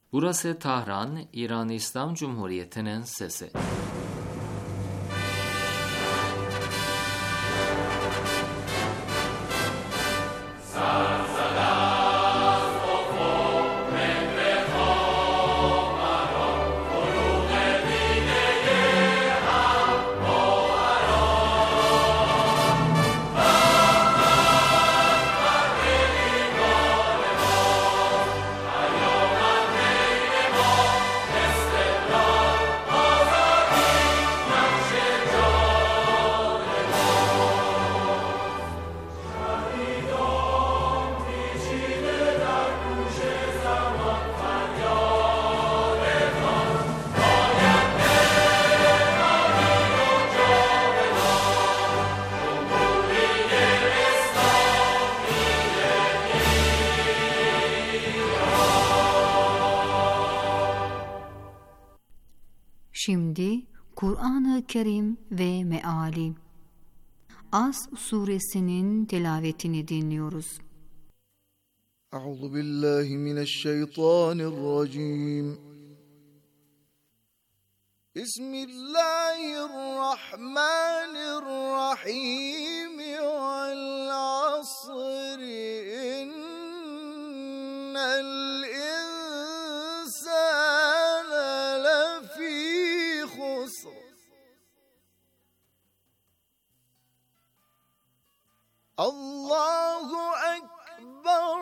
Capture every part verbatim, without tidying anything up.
Burası Tahran, İran İslam Cumhuriyeti'nin sesi. Şimdi Kur'an-ı Kerim ve Meali. As suresinin tilavetini dinliyoruz. Euzu billahi mineşşeytanirracim. Bismillahirrahmanirrahim. Vel asri innel insane lefî husr. Allahu ekber.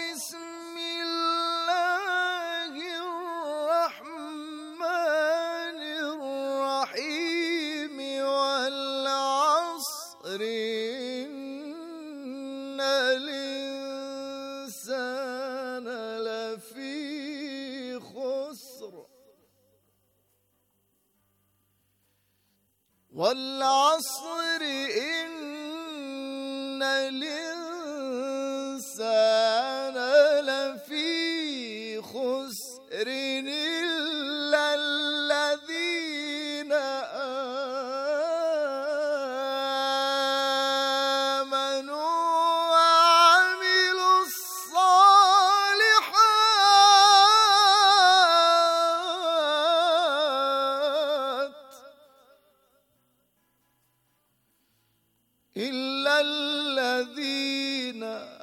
Bismillahirrahmanirrahim. Vel asri innel insane lefî husr. Vel asri innel insane lefî خسر إلا الذين آمنوا وعملوا الصالحات إلا الذين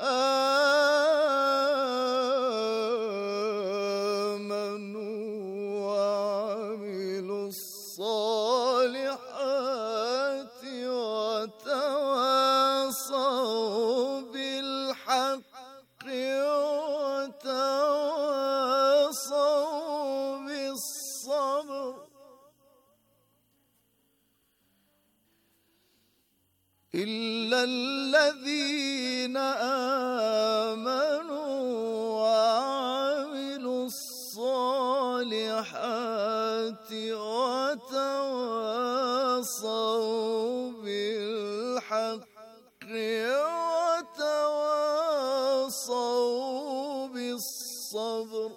آمنوا وعملوا الصالحات وتواصوا بالحق وتواصوا بالصبر إلا الذين آمنوا وعملوا الصالحات وتواصوا بالحق وتواصوا بالصبر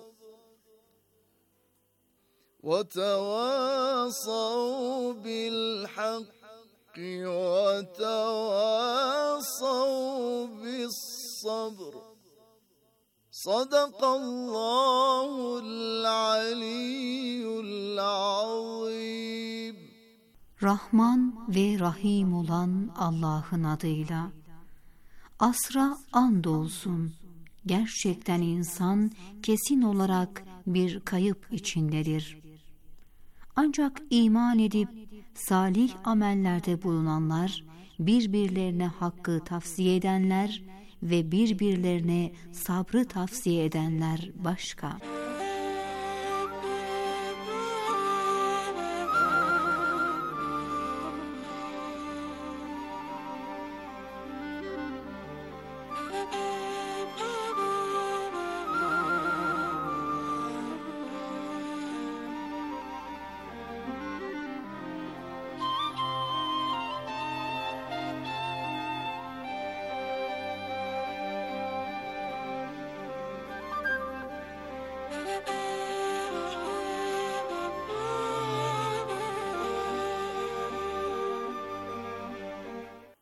وتواصوا بالحق وتواصوا بالصبر. Sadakallahul aliyyul azim. Rahman ve Rahim olan Allah'ın adıyla. Asra andolsun. Gerçekten insan kesin olarak bir kayıp içindedir. Ancak iman edip salih amellerde bulunanlar, birbirlerine hakkı tavsiye edenler ve birbirlerine sabrı tavsiye edenler başka.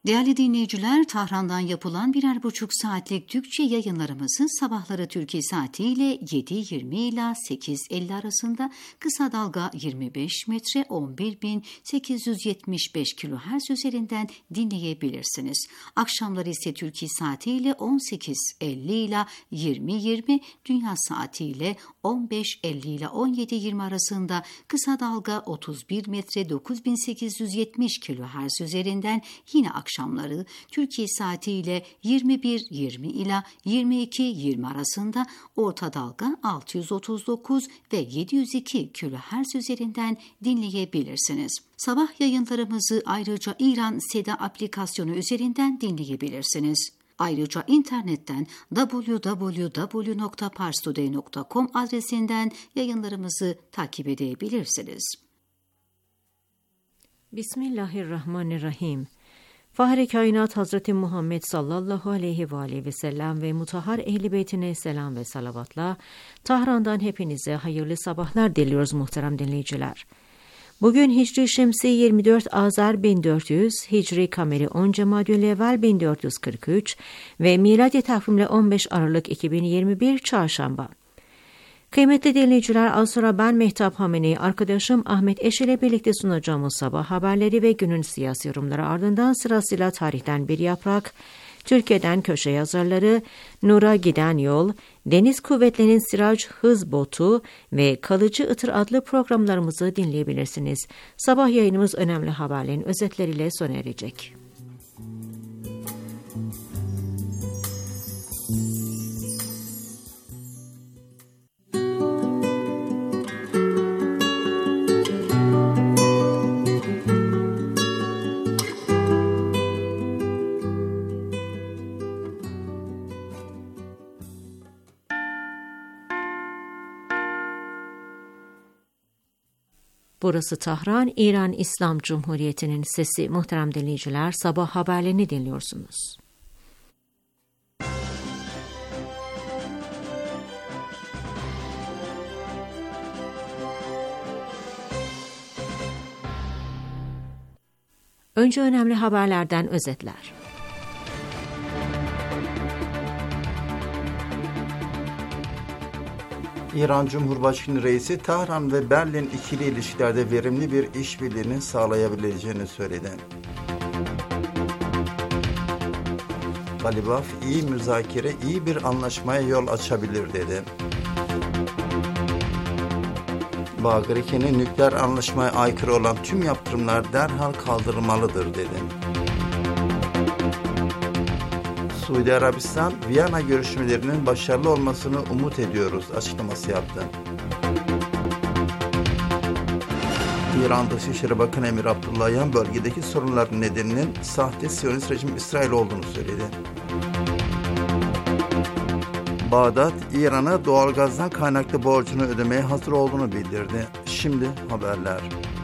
Değerli dinleyiciler, Tahran'dan yapılan birer buçuk saatlik Türkçe yayınlarımızı sabahları Türkiye saatiyle yedi yirmi ila sekiz elli arasında kısa dalga yirmi beş metre on bir bin sekiz yüz yetmiş beş kilohertz üzerinden dinleyebilirsiniz. Akşamları ise Türkiye saatiyle on sekiz elli ila yirmi yirmi, dünya saatiyle on beş elli ila on yedi yirmi arasında kısa dalga otuz bir metre dokuz bin sekiz yüz yetmiş kilohertz üzerinden yine akşamları Türkiye saatiyle yirmi bir yirmi ila yirmi iki yirmi arasında orta dalga altı yüz otuz dokuz ve yedi yüz iki kilohertz üzerinden dinleyebilirsiniz. Sabah yayınlarımızı ayrıca İran Seda aplikasyonu üzerinden dinleyebilirsiniz. Ayrıca internetten double-u double-u double-u nokta parstoday nokta com adresinden yayınlarımızı takip edebilirsiniz. Bismillahirrahmanirrahim. Fahri Kainat Hazreti Muhammed sallallahu aleyhi ve aleyhi ve sellem ve mutahhar ehl-i beytine selam ve salavatla Tahran'dan hepinize hayırlı sabahlar diliyoruz muhterem dinleyiciler. Bugün Hicri Şemsi yirmi dört Azar bin dört yüz, Hicri Kameri on Cemadülevvel bin dört yüz kırk üç ve miladi takvimle on beş Aralık iki bin yirmi bir Çarşamba. Kıymetli dinleyiciler, az sonra ben Mehtap Hameni, arkadaşım Ahmet Eş ile birlikte sunacağımız sabah haberleri ve günün siyasi yorumları ardından sırasıyla tarihten bir yaprak, Türkiye'den köşe yazarları, Nur'a giden yol, Deniz Kuvvetleri'nin Sirac Hız Botu ve Kalıcı Itır adlı programlarımızı dinleyebilirsiniz. Sabah yayınımız önemli haberlerin özetleriyle sona erecek. Burası Tahran, İran İslam Cumhuriyeti'nin sesi. Muhterem dinleyiciler, sabah haberlerini dinliyorsunuz. Önce önemli haberlerden özetler. İran Cumhurbaşkanı Reisi, Tahran ve Berlin ikili ilişkilerde verimli bir işbirliğini sağlayabileceğini söyledi. Galibaf, iyi müzakere, iyi bir anlaşmaya yol açabilir dedi. Bağırike'nin nükleer anlaşmaya aykırı olan tüm yaptırımlar derhal kaldırılmalıdır dedi. Suudi Arabistan, Viyana görüşmelerinin başarılı olmasını umut ediyoruz açıklaması yaptı. İran Dışişleri Bakanı Emir Abdullahian, bölgedeki sorunların nedeninin sahte Siyonist rejim İsrail olduğunu söyledi. Bağdat, İran'a doğalgazdan kaynaklı borcunu ödemeye hazır olduğunu bildirdi. Şimdi haberler.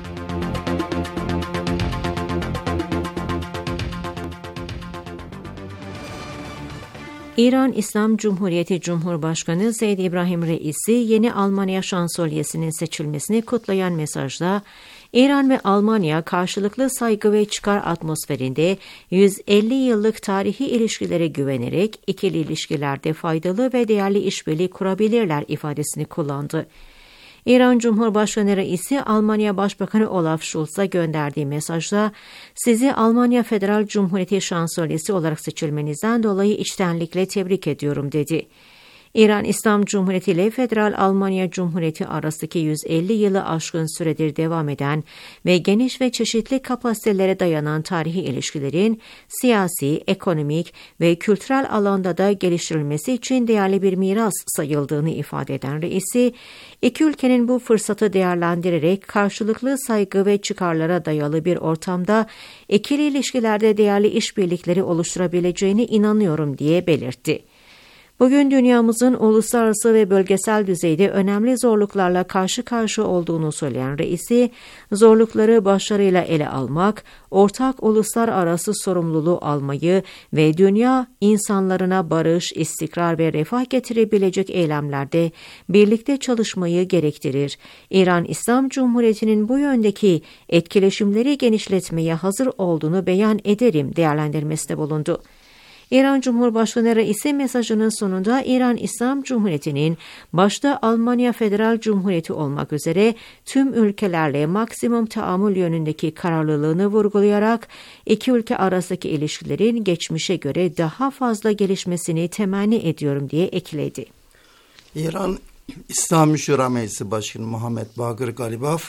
İran İslam Cumhuriyeti Cumhurbaşkanı Seyyid İbrahim Reisi, yeni Almanya şansölyesinin seçilmesini kutlayan mesajda, İran ve Almanya karşılıklı saygı ve çıkar atmosferinde yüz elli yıllık tarihi ilişkilere güvenerek ikili ilişkilerde faydalı ve değerli işbirliği kurabilirler ifadesini kullandı. İran Cumhurbaşkanı Reisi, Almanya Başbakanı Olaf Scholz'a gönderdiği mesajda, sizi Almanya Federal Cumhuriyeti şansölyesi olarak seçilmenizden dolayı içtenlikle tebrik ediyorum dedi. İran İslam Cumhuriyeti ile Federal Almanya Cumhuriyeti arasındaki yüz elli yılı aşkın süredir devam eden ve geniş ve çeşitli kapasitelere dayanan tarihi ilişkilerin siyasi, ekonomik ve kültürel alanda da geliştirilmesi için değerli bir miras sayıldığını ifade eden reisi, iki ülkenin bu fırsatı değerlendirerek karşılıklı saygı ve çıkarlara dayalı bir ortamda ikili ilişkilerde değerli işbirlikleri oluşturabileceğine inanıyorum diye belirtti. Bugün dünyamızın uluslararası ve bölgesel düzeyde önemli zorluklarla karşı karşıya olduğunu söyleyen reisi, zorlukları başarıyla ele almak, ortak uluslararası sorumluluğu almayı ve dünya insanlarına barış, istikrar ve refah getirebilecek eylemlerde birlikte çalışmayı gerektirir. İran İslam Cumhuriyeti'nin bu yöndeki etkileşimleri genişletmeye hazır olduğunu beyan ederim değerlendirmesinde bulundu. İran Cumhurbaşkanı Reisi mesajının sonunda İran İslam Cumhuriyeti'nin başta Almanya Federal Cumhuriyeti olmak üzere tüm ülkelerle maksimum tahammül yönündeki kararlılığını vurgulayarak iki ülke arasındaki ilişkilerin geçmişe göre daha fazla gelişmesini temenni ediyorum diye ekledi. İran İslam Şura Meclisi Başkanı Muhammed Bagir Galibaf,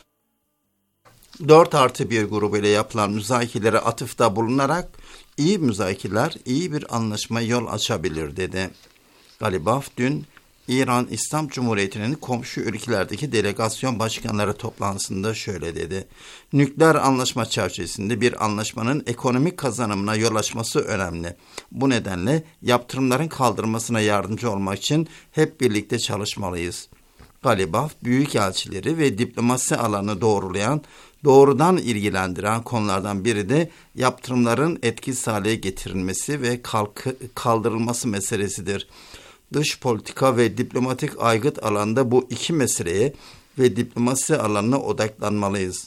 dört artı bir grubu ile yapılan müzakerelere atıfta bulunarak iyi müzakereler iyi bir anlaşmaya yol açabilir dedi. Galibaf dün İran İslam Cumhuriyeti'nin komşu ülkelerdeki delegasyon başkanları toplantısında şöyle dedi. Nükleer anlaşma çerçevesinde bir anlaşmanın ekonomik kazanımına yol açması önemli. Bu nedenle yaptırımların kaldırılmasına yardımcı olmak için hep birlikte çalışmalıyız. Galibaf, büyükelçileri ve diplomasi alanını doğrulayan, doğrudan ilgilendiren konulardan biri de yaptırımların etkisiz hale getirilmesi ve kalkı, kaldırılması meselesidir. Dış politika ve diplomatik aygıt alanda bu iki meseleye ve diplomasi alanına odaklanmalıyız.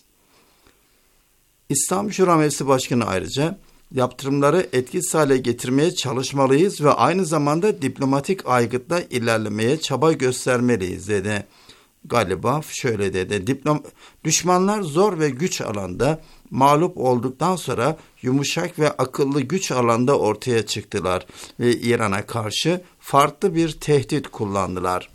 İslam Şura Meclisi Başkanı ayrıca yaptırımları etkisiz hale getirmeye çalışmalıyız ve aynı zamanda diplomatik aygıtla ilerlemeye çaba göstermeliyiz dedi. Galibaf şöyle dedi. Diplom düşmanlar zor ve güç alanda mağlup olduktan sonra yumuşak ve akıllı güç alanda ortaya çıktılar ve İran'a karşı farklı bir tehdit kullandılar.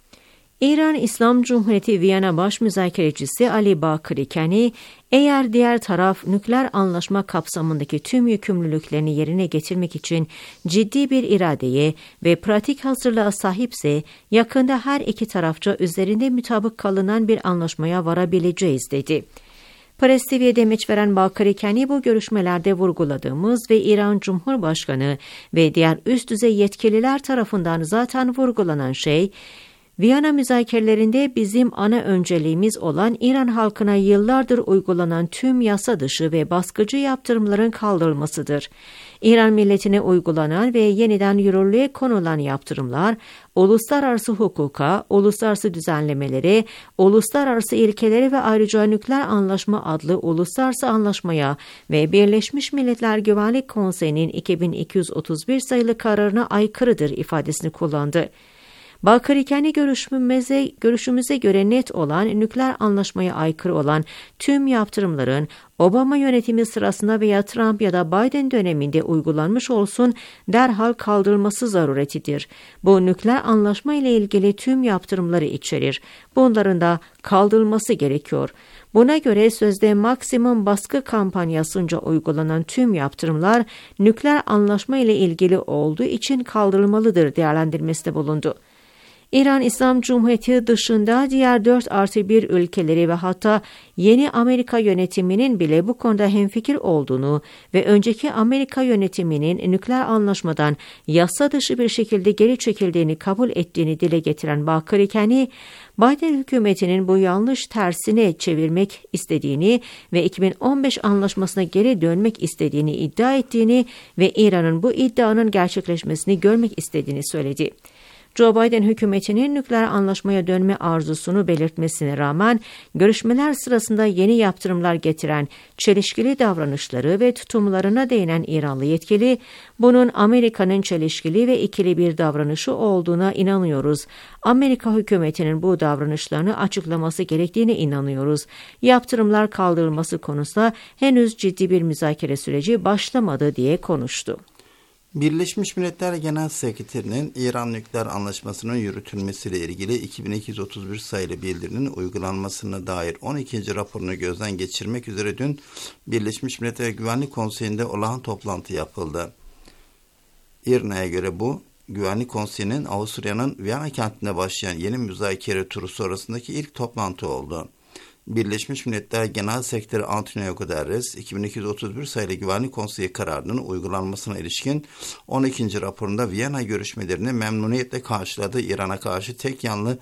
İran İslam Cumhuriyeti Viyana Baş Müzakerecisi Ali Bakır Kani, eğer diğer taraf nükleer anlaşma kapsamındaki tüm yükümlülüklerini yerine getirmek için ciddi bir iradeye ve pratik hazırlığa sahipse, yakında her iki tarafça üzerinde mutabık kalınan bir anlaşmaya varabileceğiz dedi. Press T V'ye demeç veren Bakır Kani, bu görüşmelerde vurguladığımız ve İran Cumhurbaşkanı ve diğer üst düzey yetkililer tarafından zaten vurgulanan şey, Viyana müzakerelerinde bizim ana önceliğimiz olan İran halkına yıllardır uygulanan tüm yasa dışı ve baskıcı yaptırımların kaldırılmasıdır. İran milletine uygulanan ve yeniden yürürlüğe konulan yaptırımlar, uluslararası hukuka, uluslararası düzenlemelere, uluslararası ilkelere ve ayrıca Nükleer Anlaşma adlı uluslararası anlaşmaya ve Birleşmiş Milletler Güvenlik Konseyi'nin iki bin iki yüz otuz bir sayılı kararına aykırıdır ifadesini kullandı. Bakır Kani görüşümüze, görüşümüze göre net olan, nükleer anlaşmaya aykırı olan tüm yaptırımların Obama yönetimi sırasında veya Trump ya da Biden döneminde uygulanmış olsun derhal kaldırılması zaruretidir. Bu nükleer anlaşma ile ilgili tüm yaptırımları içerir. Bunların da kaldırılması gerekiyor. Buna göre sözde maksimum baskı kampanyasınca uygulanan tüm yaptırımlar nükleer anlaşma ile ilgili olduğu için kaldırılmalıdır değerlendirmesinde bulundu. İran İslam Cumhuriyeti dışında diğer dört artı bir ülkeleri ve hatta yeni Amerika yönetiminin bile bu konuda hemfikir olduğunu ve önceki Amerika yönetiminin nükleer anlaşmadan yasa dışı bir şekilde geri çekildiğini kabul ettiğini dile getiren Bakır Kani, Biden hükümetinin bu yanlış tersine çevirmek istediğini ve iki bin on beş anlaşmasına geri dönmek istediğini iddia ettiğini ve İran'ın bu iddianın gerçekleşmesini görmek istediğini söyledi. Joe Biden hükümetinin nükleer anlaşmaya dönme arzusunu belirtmesine rağmen görüşmeler sırasında yeni yaptırımlar getiren çelişkili davranışları ve tutumlarına değinen İranlı yetkili, bunun Amerika'nın çelişkili ve ikili bir davranışı olduğuna inanıyoruz. Amerika hükümetinin bu davranışlarını açıklaması gerektiğine inanıyoruz. Yaptırımlar kaldırılması konusunda henüz ciddi bir müzakere süreci başlamadı diye konuştu. Birleşmiş Milletler Genel Sekreterinin İran Nükleer Anlaşması'nın yürütülmesiyle ilgili iki bin iki yüz otuz bir sayılı bildirinin uygulanmasına dair on ikinci raporunu gözden geçirmek üzere dün Birleşmiş Milletler Güvenlik Konseyi'nde olağan toplantı yapıldı. İRNA'ya göre bu, Güvenlik Konseyi'nin Avusturya'nın Viyana kentinde başlayan yeni müzakere turu sonrasındaki ilk toplantı oldu. Birleşmiş Milletler Genel Sekreteri Antonio Guterres, iki bin iki yüz otuz bir sayılı Güvenlik Konseyi kararının uygulanmasına ilişkin on ikinci raporunda Viyana görüşmelerini memnuniyetle karşıladı. İran'a karşı tek yanlı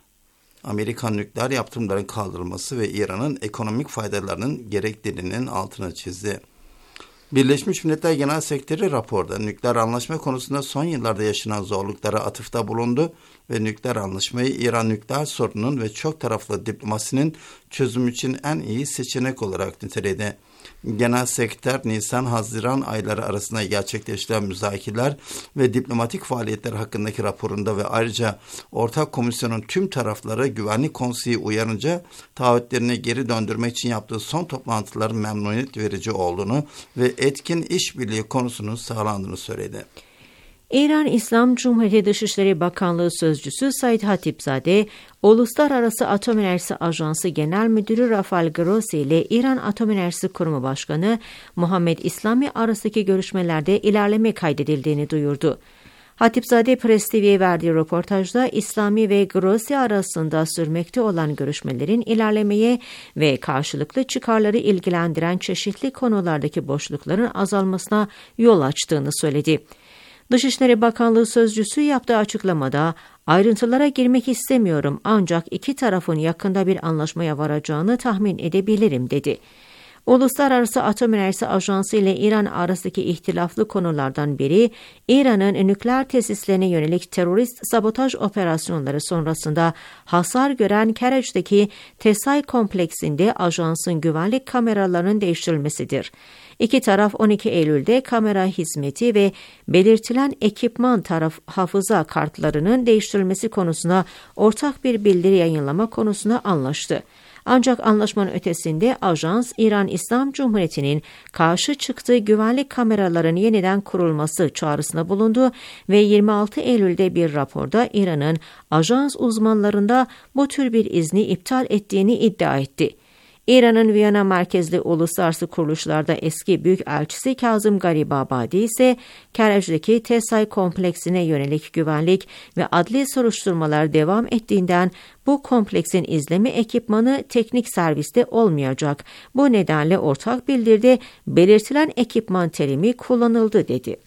Amerikan nükleer yaptırımların kaldırılması ve İran'ın ekonomik faydalarının gerekliliğinin altını çizdi. Birleşmiş Milletler Genel Sekreteri raporda nükleer anlaşma konusunda son yıllarda yaşanan zorluklara atıfta bulundu ve nükleer anlaşmayı İran nükleer sorununun ve çok taraflı diplomasinin çözümü için en iyi seçenek olarak niteledi. Genel Sekreter, Nisan-Haziran ayları arasında gerçekleştirilen müzakereler ve diplomatik faaliyetler hakkındaki raporunda ve ayrıca Ortak Komisyonun tüm tarafları Güvenlik Konseyi uyarınca taahhütlerini geri döndürmek için yaptığı son toplantıların memnuniyet verici olduğunu ve etkin işbirliği konusunun sağlandığını söyledi. İran İslam Cumhuriyeti Dışişleri Bakanlığı Sözcüsü Said Hatipzade, Uluslararası Atom Enerjisi Ajansı Genel Müdürü Rafael Grossi ile İran Atom Enerjisi Kurumu Başkanı Muhammed İslami arasındaki görüşmelerde ilerleme kaydedildiğini duyurdu. Hatipzade Press T V'ye verdiği röportajda İslami ve Grossi arasında sürmekte olan görüşmelerin ilerlemeye ve karşılıklı çıkarları ilgilendiren çeşitli konulardaki boşlukların azalmasına yol açtığını söyledi. Dışişleri Bakanlığı Sözcüsü yaptığı açıklamada, ayrıntılara girmek istemiyorum ancak iki tarafın yakında bir anlaşmaya varacağını tahmin edebilirim dedi. Uluslararası Atom Enerjisi Ajansı ile İran arasındaki ihtilaflı konulardan biri, İran'ın nükleer tesislerine yönelik terörist sabotaj operasyonları sonrasında hasar gören Kerech'teki Tesay kompleksinde ajansın güvenlik kameralarının değiştirilmesidir. İki taraf on iki Eylül'de kamera hizmeti ve belirtilen ekipman taraf hafıza kartlarının değiştirilmesi konusunda ortak bir bildiri yayınlama konusunda anlaştı. Ancak anlaşmanın ötesinde ajans, İran İslam Cumhuriyeti'nin karşı çıktığı güvenlik kameraların yeniden kurulması çağrısında bulundu ve yirmi altı Eylül'de bir raporda İran'ın ajans uzmanlarında bu tür bir izni iptal ettiğini iddia etti. İran'ın Viyana merkezli uluslararası kuruluşlarda eski büyükelçisi Kazım Garibabadi ise Kerech'deki Tesay kompleksine yönelik güvenlik ve adli soruşturmalar devam ettiğinden bu kompleksin izleme ekipmanı teknik serviste olmayacak. Bu nedenle ortak bildiride belirtilen ekipman terimi kullanıldı dedi.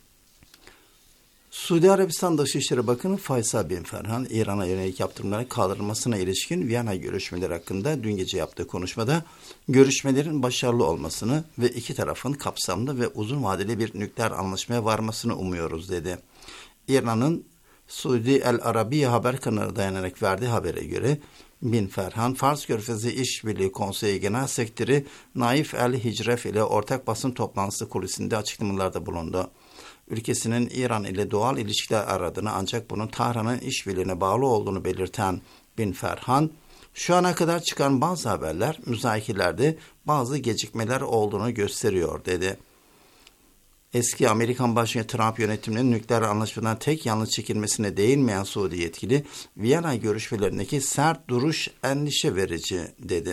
Suudi Arabistan Dışişleri Bakanı Faysal bin Ferhan, İran'a yönelik yaptırımların kaldırılmasına ilişkin Viyana görüşmeleri hakkında dün gece yaptığı konuşmada görüşmelerin başarılı olmasını ve iki tarafın kapsamlı ve uzun vadeli bir nükleer anlaşmaya varmasını umuyoruz dedi. İran'ın Suudi El Arabiye haber kanalına dayanarak verdiği habere göre Bin Ferhan, Fars Körfezi İşbirliği Konseyi Genel Sekreteri Naif El Hicref ile ortak basın toplantısı kulisinde açıklamalarda bulundu. Ülkesinin İran ile doğal ilişkiler aradığını ancak bunun Tahran'ın işbirliğine bağlı olduğunu belirten Bin Ferhan, şu ana kadar çıkan bazı haberler müzakerelerde bazı gecikmeler olduğunu gösteriyor dedi. Eski Amerikan Başkanı Trump yönetiminin nükleer anlaşmadan tek yanlış çekilmesine değinmeyen Suudi yetkili, Viyana görüşmelerindeki sert duruş endişe verici dedi.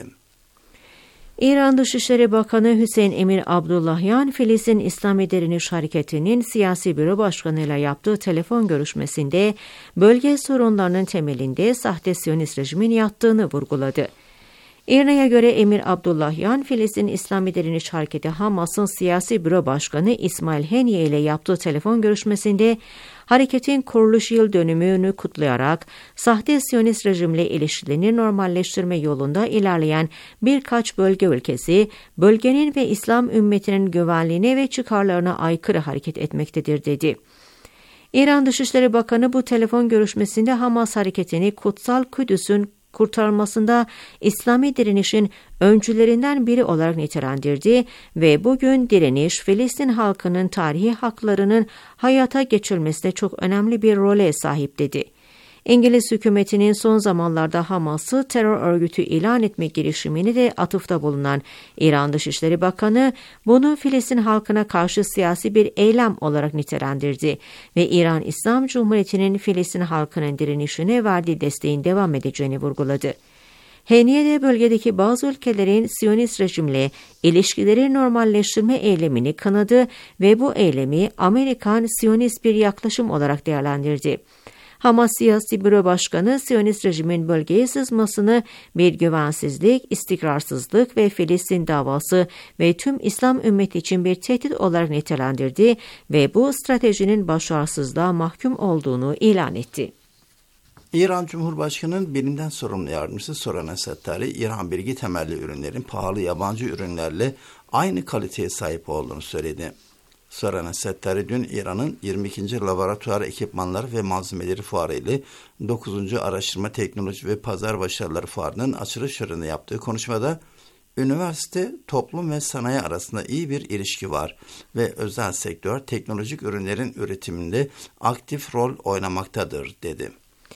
İran Dışişleri Bakanı Hüseyin Emir Abdullahyan, Filistin İslami Direniş Hareketi'nin siyasi büro başkanıyla yaptığı telefon görüşmesinde bölge sorunlarının temelinde sahte Siyonist rejimin yattığını vurguladı. İRNA'ya göre Emir Abdullahyan, Filistin İslami Direniş Hareketi Hamas'ın siyasi büro başkanı İsmail Haniye ile yaptığı telefon görüşmesinde hareketin kuruluş yıl dönümünü kutlayarak sahte Siyonist rejimle ilişkilerini normalleştirme yolunda ilerleyen birkaç bölge ülkesi, bölgenin ve İslam ümmetinin güvenliğine ve çıkarlarına aykırı hareket etmektedir dedi. İran Dışişleri Bakanı bu telefon görüşmesinde Hamas hareketini Kutsal Kudüs'ün kurtarılmasında İslami direnişin öncülerinden biri olarak nitelendirdi ve bugün direniş Filistin halkının tarihi haklarının hayata geçirilmesinde çok önemli bir role sahip dedi. İngiliz hükümetinin son zamanlarda Hamas'ı terör örgütü ilan etme girişimini de atıfta bulunan İran Dışişleri Bakanı bunu Filistin halkına karşı siyasi bir eylem olarak nitelendirdi ve İran İslam Cumhuriyeti'nin Filistin halkının direnişine verdiği desteğin devam edeceğini vurguladı. Haniye de bölgedeki bazı ülkelerin Siyonist rejimle ilişkileri normalleştirme eylemini kınadı ve bu eylemi Amerikan Siyonist bir yaklaşım olarak değerlendirdi. Hamas Siyasi Büro Başkanı, Siyonist rejimin bölgeye sızmasını bir güvensizlik, istikrarsızlık ve Filistin davası ve tüm İslam ümmeti için bir tehdit olarak nitelendirdi ve bu stratejinin başarısızlığa mahkum olduğunu ilan etti. İran Cumhurbaşkanı'nın bilimden sorumlu yardımcısı Sorana Sattari, İran bilgi temelli ürünlerin pahalı yabancı ürünlerle aynı kaliteye sahip olduğunu söyledi. Sorana Sattari dün İran'ın yirmi ikinci Laboratuvar Ekipmanları ve Malzemeleri Fuarı ile dokuzuncu Araştırma Teknoloji ve Pazar Başarıları Fuarı'nın açılış töreninde yaptığı konuşmada, üniversite, toplum ve sanayi arasında iyi bir ilişki var ve özel sektör teknolojik ürünlerin üretiminde aktif rol oynamaktadır, dedi.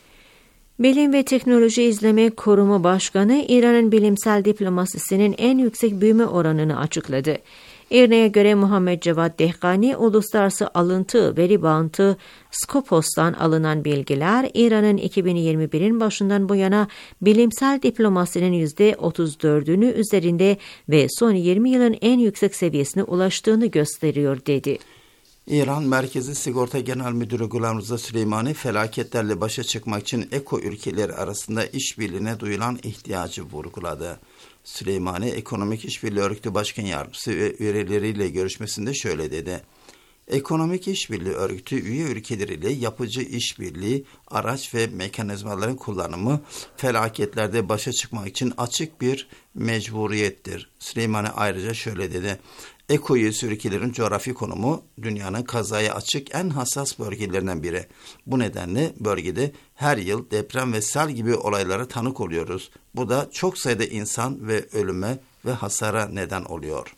Bilim ve Teknoloji İzleme Kurumu Başkanı, İran'ın bilimsel diplomasisinin en yüksek büyüme oranını açıkladı. İ R N A'ya göre Muhammed Cevat Dehqani, uluslararası alıntı veri bandı Skopos'tan alınan bilgiler, İran'ın iki bin yirmi birin başından bu yana bilimsel diplomasinin yüzde otuz dördünü üzerinde ve son yirmi yılın en yüksek seviyesine ulaştığını gösteriyor, dedi. İran Merkezi Sigorta Genel Müdürü Gulam Rıza Süleymani, felaketlerle başa çıkmak için eko ülkeleri arasında işbirliğine duyulan ihtiyacı vurguladı. Süleymani, Ekonomik İşbirliği Örgütü Başkan Yardımcısı ve üyeleriyle görüşmesinde şöyle dedi. Ekonomik İşbirliği Örgütü üye ülkeleriyle yapıcı işbirliği, araç ve mekanizmaların kullanımı felaketlerde başa çıkmak için açık bir mecburiyettir. Süleymani ayrıca şöyle dedi. Eko üyesi ülkelerin coğrafi konumu dünyanın kazaya açık en hassas bölgelerinden biri. Bu nedenle bölgede her yıl deprem ve sel gibi olaylara tanık oluyoruz. Bu da çok sayıda insan ve ölüme ve hasara neden oluyor.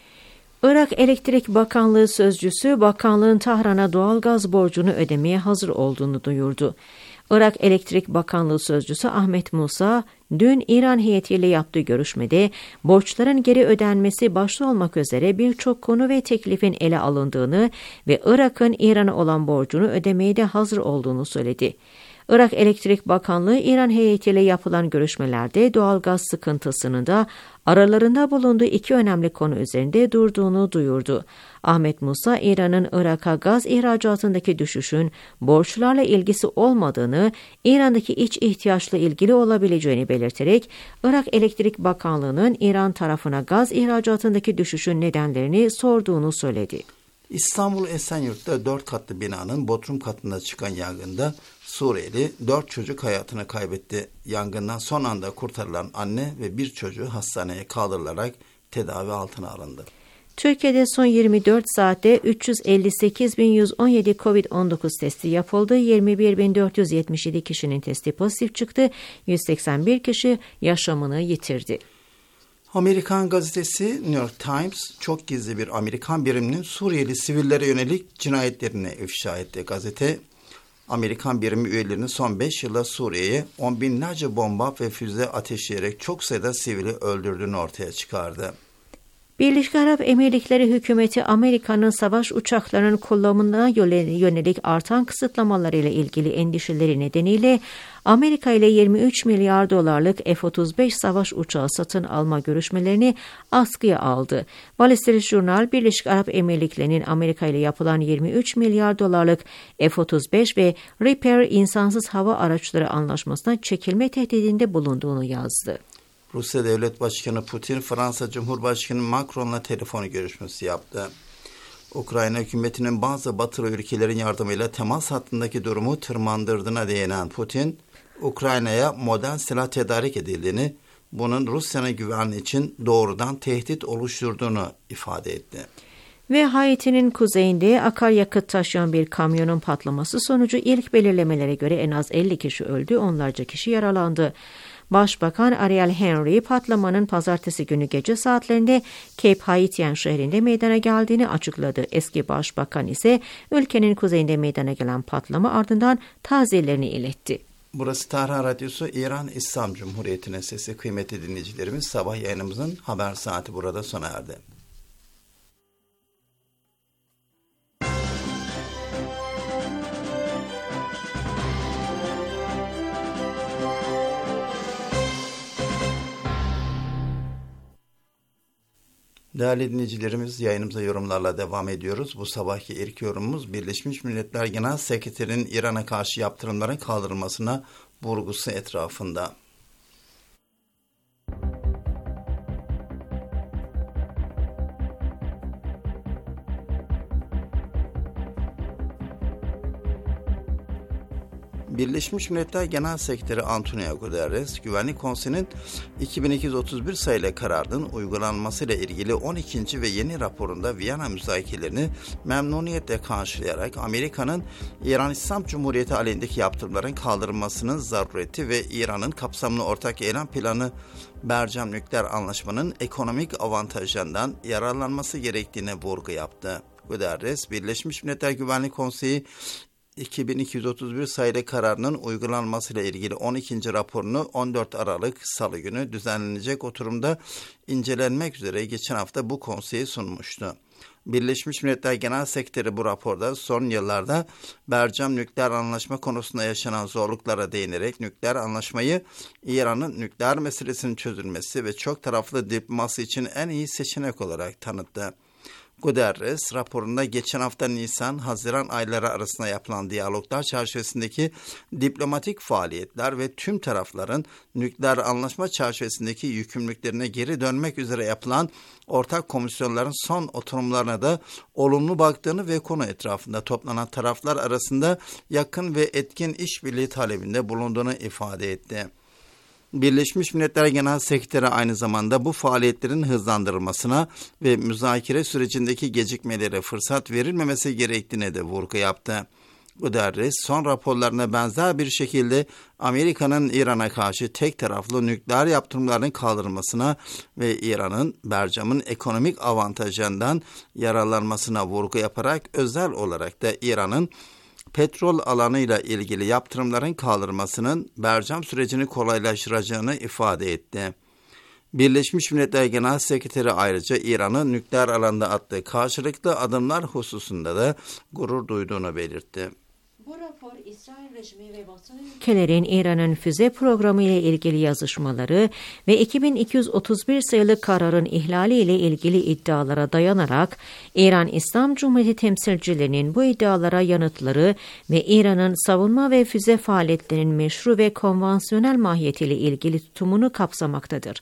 Irak Elektrik Bakanlığı sözcüsü, bakanlığın Tahran'a doğalgaz borcunu ödemeye hazır olduğunu duyurdu. Irak Elektrik Bakanlığı sözcüsü Ahmet Musa, dün İran heyetiyle yaptığı görüşmede borçların geri ödenmesi başta olmak üzere birçok konu ve teklifin ele alındığını ve Irak'ın İran'a olan borcunu ödemeye de hazır olduğunu söyledi. Irak Elektrik Bakanlığı, İran heyetiyle yapılan görüşmelerde doğalgaz sıkıntısının da aralarında bulunduğu iki önemli konu üzerinde durduğunu duyurdu. Ahmet Musa, İran'ın Irak'a gaz ihracatındaki düşüşün borçlarla ilgisi olmadığını, İran'daki iç ihtiyaçla ilgili olabileceğini belirterek, Irak Elektrik Bakanlığı'nın İran tarafına gaz ihracatındaki düşüşün nedenlerini sorduğunu söyledi. İstanbul Esenyurt'ta dört katlı binanın bodrum katında çıkan yangında Suriyeli dört çocuk hayatını kaybetti. Yangından son anda kurtarılan anne ve bir çocuğu hastaneye kaldırılarak tedavi altına alındı. Türkiye'de son yirmi dört saatte üç yüz elli sekiz bin yüz on yedi kovid on dokuz testi yapıldı. yirmi bir bin dört yüz yetmiş yedi kişinin testi pozitif çıktı. yüz seksen bir kişi yaşamını yitirdi. Amerikan gazetesi New York Times, çok gizli bir Amerikan biriminin Suriyeli sivillere yönelik cinayetlerini ifşa etti. Gazete, Amerikan birimi üyelerinin son beş yılda Suriye'ye on binlerce bomba ve füze ateşleyerek çok sayıda sivili öldürdüğünü ortaya çıkardı. Birleşik Arap Emirlikleri hükümeti, Amerika'nın savaş uçaklarının kullanımına yönelik artan kısıtlamalarıyla ilgili endişeleri nedeniyle Amerika ile yirmi üç milyar dolarlık F otuz beş savaş uçağı satın alma görüşmelerini askıya aldı. Wall Street Journal, Birleşik Arap Emirlikleri'nin Amerika ile yapılan yirmi üç milyar dolarlık F otuz beş ve Reaper insansız hava araçları anlaşmasına çekilme tehdidinde bulunduğunu yazdı. Rusya Devlet Başkanı Putin, Fransa Cumhurbaşkanı Macron'la telefon görüşmesi yaptı. Ukrayna hükümetinin bazı batılı ülkelerin yardımıyla temas hattındaki durumu tırmandırdığına değinen Putin, Ukrayna'ya modern silah tedarik edildiğini, bunun Rusya'nın güvenliği için doğrudan tehdit oluşturduğunu ifade etti. Ve Haiti'nin kuzeyinde akaryakıt taşıyan bir kamyonun patlaması sonucu ilk belirlemelere göre en az elli kişi öldü, onlarca kişi yaralandı. Başbakan Ariel Henry, patlamanın pazartesi günü gece saatlerinde Cape Haitien şehrinde meydana geldiğini açıkladı. Eski başbakan ise ülkenin kuzeyinde meydana gelen patlama ardından taziyelerini iletti. Burası Tahran Radyosu, İran İslam Cumhuriyeti'nin sesi. Kıymetli dinleyicilerimiz, sabah yayınımızın haber saati burada sona erdi. Değerli dinleyicilerimiz, yayınımıza yorumlarla devam ediyoruz. Bu sabahki ilk yorumumuz Birleşmiş Milletler Genel Sekreterinin İran'a karşı yaptırımların kaldırılmasına vurgusu etrafında. Birleşmiş Milletler Genel Sekreteri Antonio Guterres, Güvenlik Konseyi'nin iki bin iki yüz otuz bir sayılı kararının uygulanmasıyla ilgili on ikinci ve yeni raporunda Viyana müzakerelerini memnuniyetle karşılayarak Amerika'nın İran İslam Cumhuriyeti aleyhindeki yaptırımların kaldırılmasının zarureti ve İran'ın kapsamlı ortak eylem planı Bercam Nükleer Anlaşmanın ekonomik avantajlarından yararlanması gerektiğine vurgu yaptı. Guterres, Birleşmiş Milletler Güvenlik Konseyi iki bin iki yüz otuz bir sayılı kararının uygulanmasıyla ilgili on ikinci raporunu on dört Aralık Salı günü düzenlenecek oturumda incelenmek üzere geçen hafta bu konseye sunmuştu. Birleşmiş Milletler Genel Sekreteri bu raporda son yıllarda Bercam Nükleer Anlaşma konusunda yaşanan zorluklara değinerek nükleer anlaşmayı İran'ın nükleer meselesinin çözülmesi ve çok taraflı diplomasi için en iyi seçenek olarak tanıttı. Guterres raporunda geçen hafta Nisan-Haziran ayları arasında yapılan diyaloglar çerçevesindeki diplomatik faaliyetler ve tüm tarafların nükleer anlaşma çerçevesindeki yükümlülüklerine geri dönmek üzere yapılan ortak komisyonların son oturumlarına da olumlu baktığını ve konu etrafında toplanan taraflar arasında yakın ve etkin işbirliği talebinde bulunduğunu ifade etti. Birleşmiş Milletler Genel Sekreteri aynı zamanda bu faaliyetlerin hızlandırılmasına ve müzakere sürecindeki gecikmelere fırsat verilmemesi gerektiğine de vurgu yaptı. Guterres son raporlarına benzer bir şekilde Amerika'nın İran'a karşı tek taraflı nükleer yaptırımlarının kaldırılmasına ve İran'ın Bercam'ın ekonomik avantajlarından yararlanmasına vurgu yaparak özel olarak da İran'ın petrol alanıyla ilgili yaptırımların kaldırılmasının Bercam sürecini kolaylaştıracağını ifade etti. Birleşmiş Milletler Genel Sekreteri ayrıca İran'ın nükleer alanda attığı karşılıklı adımlar hususunda da gurur duyduğunu belirtti. Bu rapor İsrail rejimi ve batılı ülkelerin İran'ın füze programı ile ilgili yazışmaları ve iki bin iki yüz otuz bir sayılı kararın ihlali ile ilgili iddialara dayanarak İran İslam Cumhuriyeti temsilcilerinin bu iddialara yanıtları ve İran'ın savunma ve füze faaliyetlerinin meşru ve konvansiyonel mahiyetiyle ilgili tutumunu kapsamaktadır.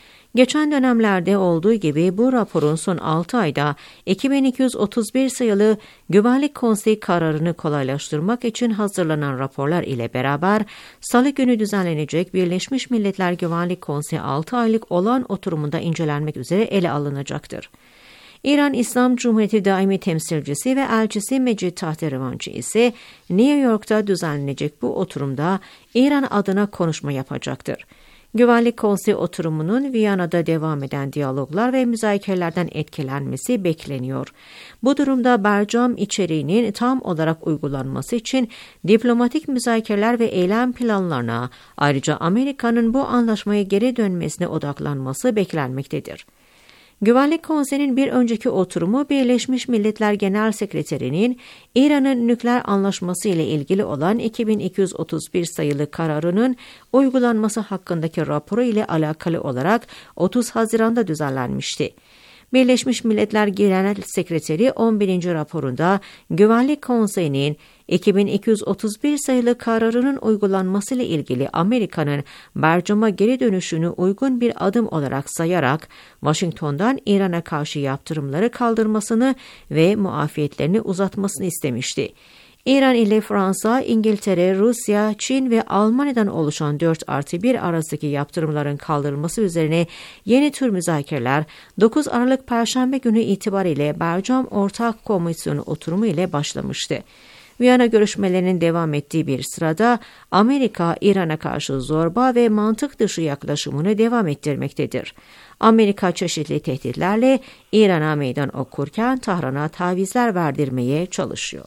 Geçen dönemlerde olduğu gibi bu raporun son altı ayda iki bin iki yüz otuz bir sayılı Güvenlik Konseyi kararını kolaylaştırmak için hazırlanan raporlar ile beraber Salı günü düzenlenecek Birleşmiş Milletler Güvenlik Konseyi altı aylık olağan oturumunda incelenmek üzere ele alınacaktır. İran İslam Cumhuriyeti Daimi Temsilcisi ve Elçisi Mecid Tahterevanci ise New York'ta düzenlenecek bu oturumda İran adına konuşma yapacaktır. Güvenlik Konseyi oturumunun Viyana'da devam eden diyaloglar ve müzakerelerden etkilenmesi bekleniyor. Bu durumda Bercam içeriğinin tam olarak uygulanması için diplomatik müzakereler ve eylem planlarına, ayrıca Amerika'nın bu anlaşmaya geri dönmesine odaklanması beklenmektedir. Güvenlik Konseyi'nin bir önceki oturumu Birleşmiş Milletler Genel Sekreteri'nin İran'ın nükleer anlaşması ile ilgili olan iki bin iki yüz otuz bir sayılı kararının uygulanması hakkındaki raporu ile alakalı olarak otuz Haziran'da düzenlenmişti. Birleşmiş Milletler Genel Sekreteri on birinci raporunda Güvenlik Konseyi'nin iki bin iki yüz otuz bir sayılı kararının uygulanması ile ilgili Amerika'nın Bercam'a geri dönüşünü uygun bir adım olarak sayarak Washington'dan İran'a karşı yaptırımları kaldırmasını ve muafiyetlerini uzatmasını istemişti. İran ile Fransa, İngiltere, Rusya, Çin ve Almanya'dan oluşan dört artı bir arasındaki yaptırımların kaldırılması üzerine yeni tür müzakereler dokuz Aralık Perşembe günü itibariyle Bercam Ortak Komisyonu oturumu ile başlamıştı. Viyana görüşmelerinin devam ettiği bir sırada Amerika, İran'a karşı zorba ve mantık dışı yaklaşımını devam ettirmektedir. Amerika çeşitli tehditlerle İran'a meydan okurken Tahran'a tavizler verdirmeye çalışıyor.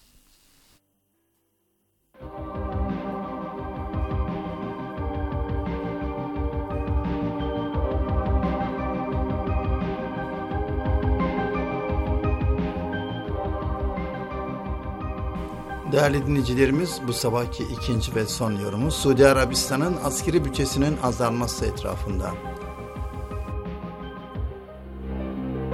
Değerli dinleyicilerimiz, bu sabahki ikinci ve son yorumumuz Suudi Arabistan'ın askeri bütçesinin azalması etrafında.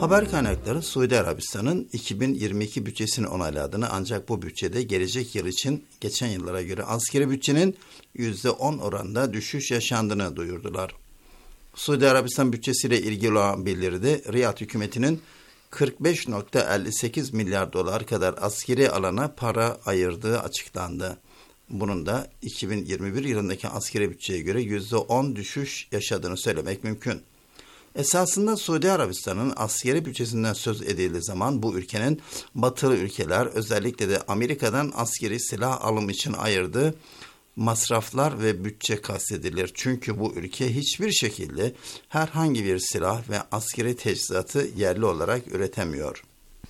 Haber kaynakları Suudi Arabistan'ın iki bin yirmi iki bütçesini onayladığını, ancak bu bütçede gelecek yıl için geçen yıllara göre askeri bütçenin yüzde on oranında düşüş yaşandığını duyurdular. Suudi Arabistan bütçesiyle ilgili olan bildiride Riyad hükümetinin kırk beş virgül elli sekiz milyar dolar kadar askeri alana para ayırdığı açıklandı. Bunun da iki bin yirmi bir yılındaki askeri bütçeye göre yüzde on düşüş yaşadığını söylemek mümkün. Esasında Suudi Arabistan'ın askeri bütçesinden söz edildiği zaman bu ülkenin batılı ülkeler, özellikle de Amerika'dan askeri silah alımı için ayırdığı masraflar ve bütçe kastedilir. Çünkü bu ülke hiçbir şekilde herhangi bir silah ve askeri teçhizatı yerli olarak üretemiyor.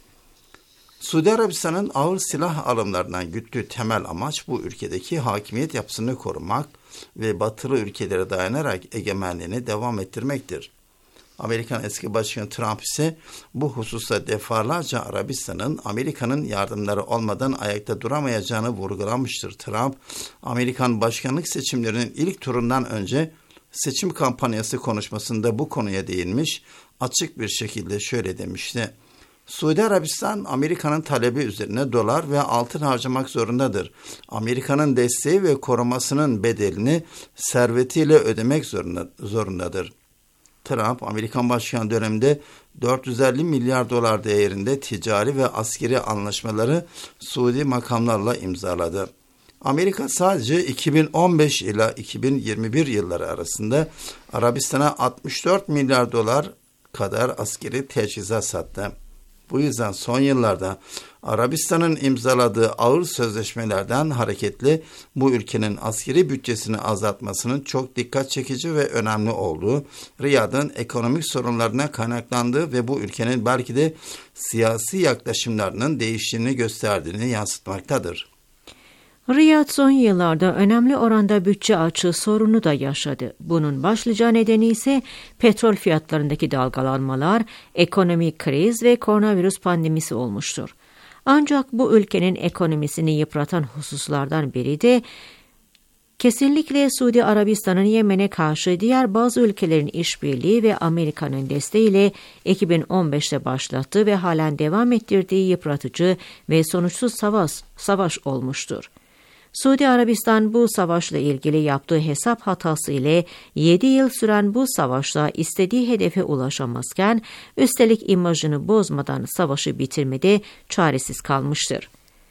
Suudi Arabistan'ın ağır silah alımlarından güttüğü temel amaç bu ülkedeki hakimiyet yapısını korumak ve batılı ülkelere dayanarak egemenliğini devam ettirmektir. Amerikan eski başkanı Trump ise bu hususta defalarca Arabistan'ın Amerika'nın yardımları olmadan ayakta duramayacağını vurgulamıştır. Trump, Amerikan başkanlık seçimlerinin ilk turundan önce seçim kampanyası konuşmasında bu konuya değinmiş, açık bir şekilde şöyle demişti: Suudi Arabistan, Amerika'nın talebi üzerine dolar ve altın harcamak zorundadır. Amerika'nın desteği ve korumasının bedelini servetiyle ödemek zorunda, zorundadır. Trump, Amerikan başkanı döneminde dört yüz elli milyar dolar değerinde ticari ve askeri anlaşmaları Suudi makamlarla imzaladı. Amerika sadece iki bin on beş ila iki bin yirmi bir yılları arasında Arabistan'a altmış dört milyar dolar kadar askeri teçhizat sattı. Bu yüzden son yıllarda Arabistan'ın imzaladığı ağır sözleşmelerden hareketle bu ülkenin askeri bütçesini azaltmasının çok dikkat çekici ve önemli olduğu, Riyad'ın ekonomik sorunlarına kaynaklandığı ve bu ülkenin belki de siyasi yaklaşımlarının değiştiğini gösterdiğini yansıtmaktadır. Riyad son yıllarda önemli oranda bütçe açığı sorunu da yaşadı. Bunun başlıca nedeni ise petrol fiyatlarındaki dalgalanmalar, ekonomik kriz ve koronavirüs pandemisi olmuştur. Ancak bu ülkenin ekonomisini yıpratan hususlardan biri de kesinlikle Suudi Arabistan'ın Yemen'e karşı diğer bazı ülkelerin işbirliği ve Amerika'nın desteğiyle iki bin on beşte başlattığı ve halen devam ettirdiği yıpratıcı ve sonuçsuz savaş, savaş olmuştur. Suudi Arabistan bu savaşla ilgili yaptığı hesap hatası ile yedi yıl süren bu savaşta istediği hedefe ulaşamazken, üstelik imajını bozmadan savaşı bitirmede çaresiz kalmıştır.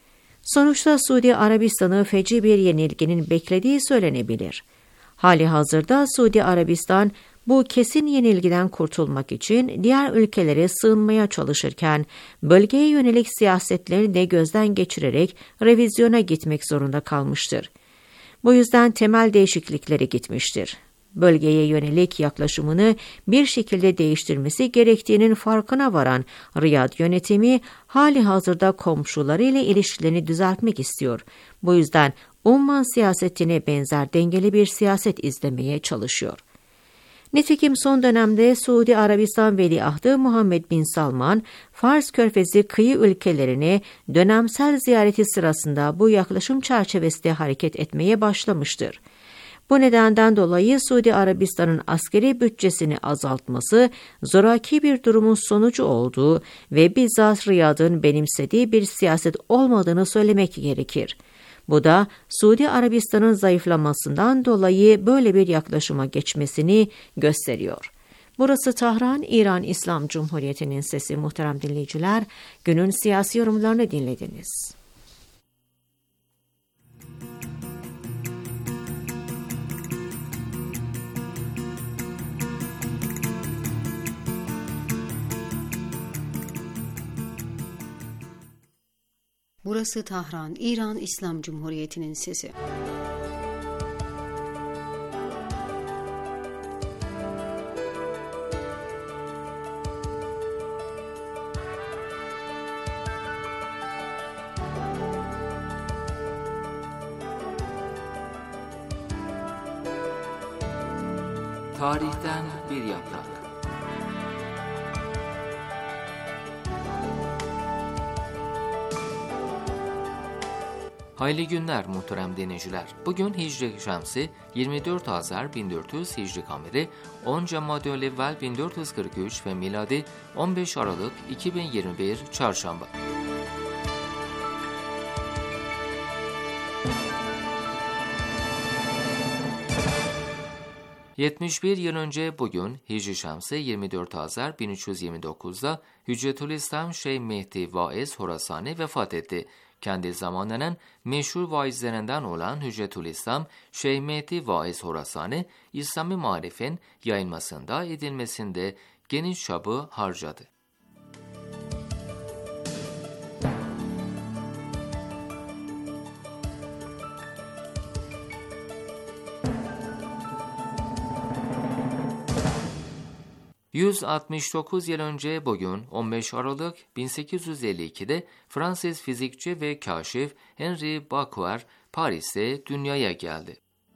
Sonuçta Suudi Arabistan'ı feci bir yenilginin beklediği söylenebilir. Hali hazırda Suudi Arabistan bu kesin yenilgiden kurtulmak için diğer ülkelere sığınmaya çalışırken bölgeye yönelik siyasetleri de gözden geçirerek revizyona gitmek zorunda kalmıştır. Bu yüzden temel değişiklikleri gitmiştir. Bölgeye yönelik yaklaşımını bir şekilde değiştirmesi gerektiğinin farkına varan Riyad yönetimi hali hazırda komşularıyla ilişkilerini düzeltmek istiyor. Bu yüzden Umman siyasetine benzer dengeli bir siyaset izlemeye çalışıyor. Nitekim son dönemde Suudi Arabistan Veliahtı Muhammed Bin Salman, Fars Körfezi kıyı ülkelerine dönemsel ziyareti sırasında bu yaklaşım çerçevesinde hareket etmeye başlamıştır. Bu nedenden dolayı Suudi Arabistan'ın askeri bütçesini azaltması zoraki bir durumun sonucu olduğu ve bizzat Riyad'ın benimsediği bir siyaset olmadığını söylemek gerekir. Bu da Suudi Arabistan'ın zayıflamasından dolayı böyle bir yaklaşıma geçmesini gösteriyor. Burası Tahran, İran İslam Cumhuriyeti'nin sesi. Muhterem dinleyiciler, günün siyasi yorumlarını dinlediniz. Burası Tahran, İran İslam Cumhuriyeti'nin sesi. Tarihten bir yaprak. Hayırlı günler muhterem dinleyiciler. Bugün Hicri Şemsi yirmi dört Azar bin dört yüz Hicri Kameri, on Camadü'l-Evvel bin dört yüz kırk üç ve miladi on beş Aralık iki bin yirmi bir Çarşamba. yetmiş bir yıl önce bugün Hicri Şemsi yirmi dört Azar bin üç yüz yirmi dokuz'da Hüccetülislam Şeyh Mehdi Vaiz Horasani vefat etti. Kendi zamanının meşhur vaizlerinden olan Hüccetülislam Şeyh Mehdi Vaiz Horasani, İslami marifin yayılmasında edilmesinde geniş çaba harcadı. yüz altmış dokuz yıl önce bugün on beş Aralık bin sekiz yüz elli iki'de Fransız fizikçi ve kaşif Henri Becquerel Paris'te dünyaya geldi.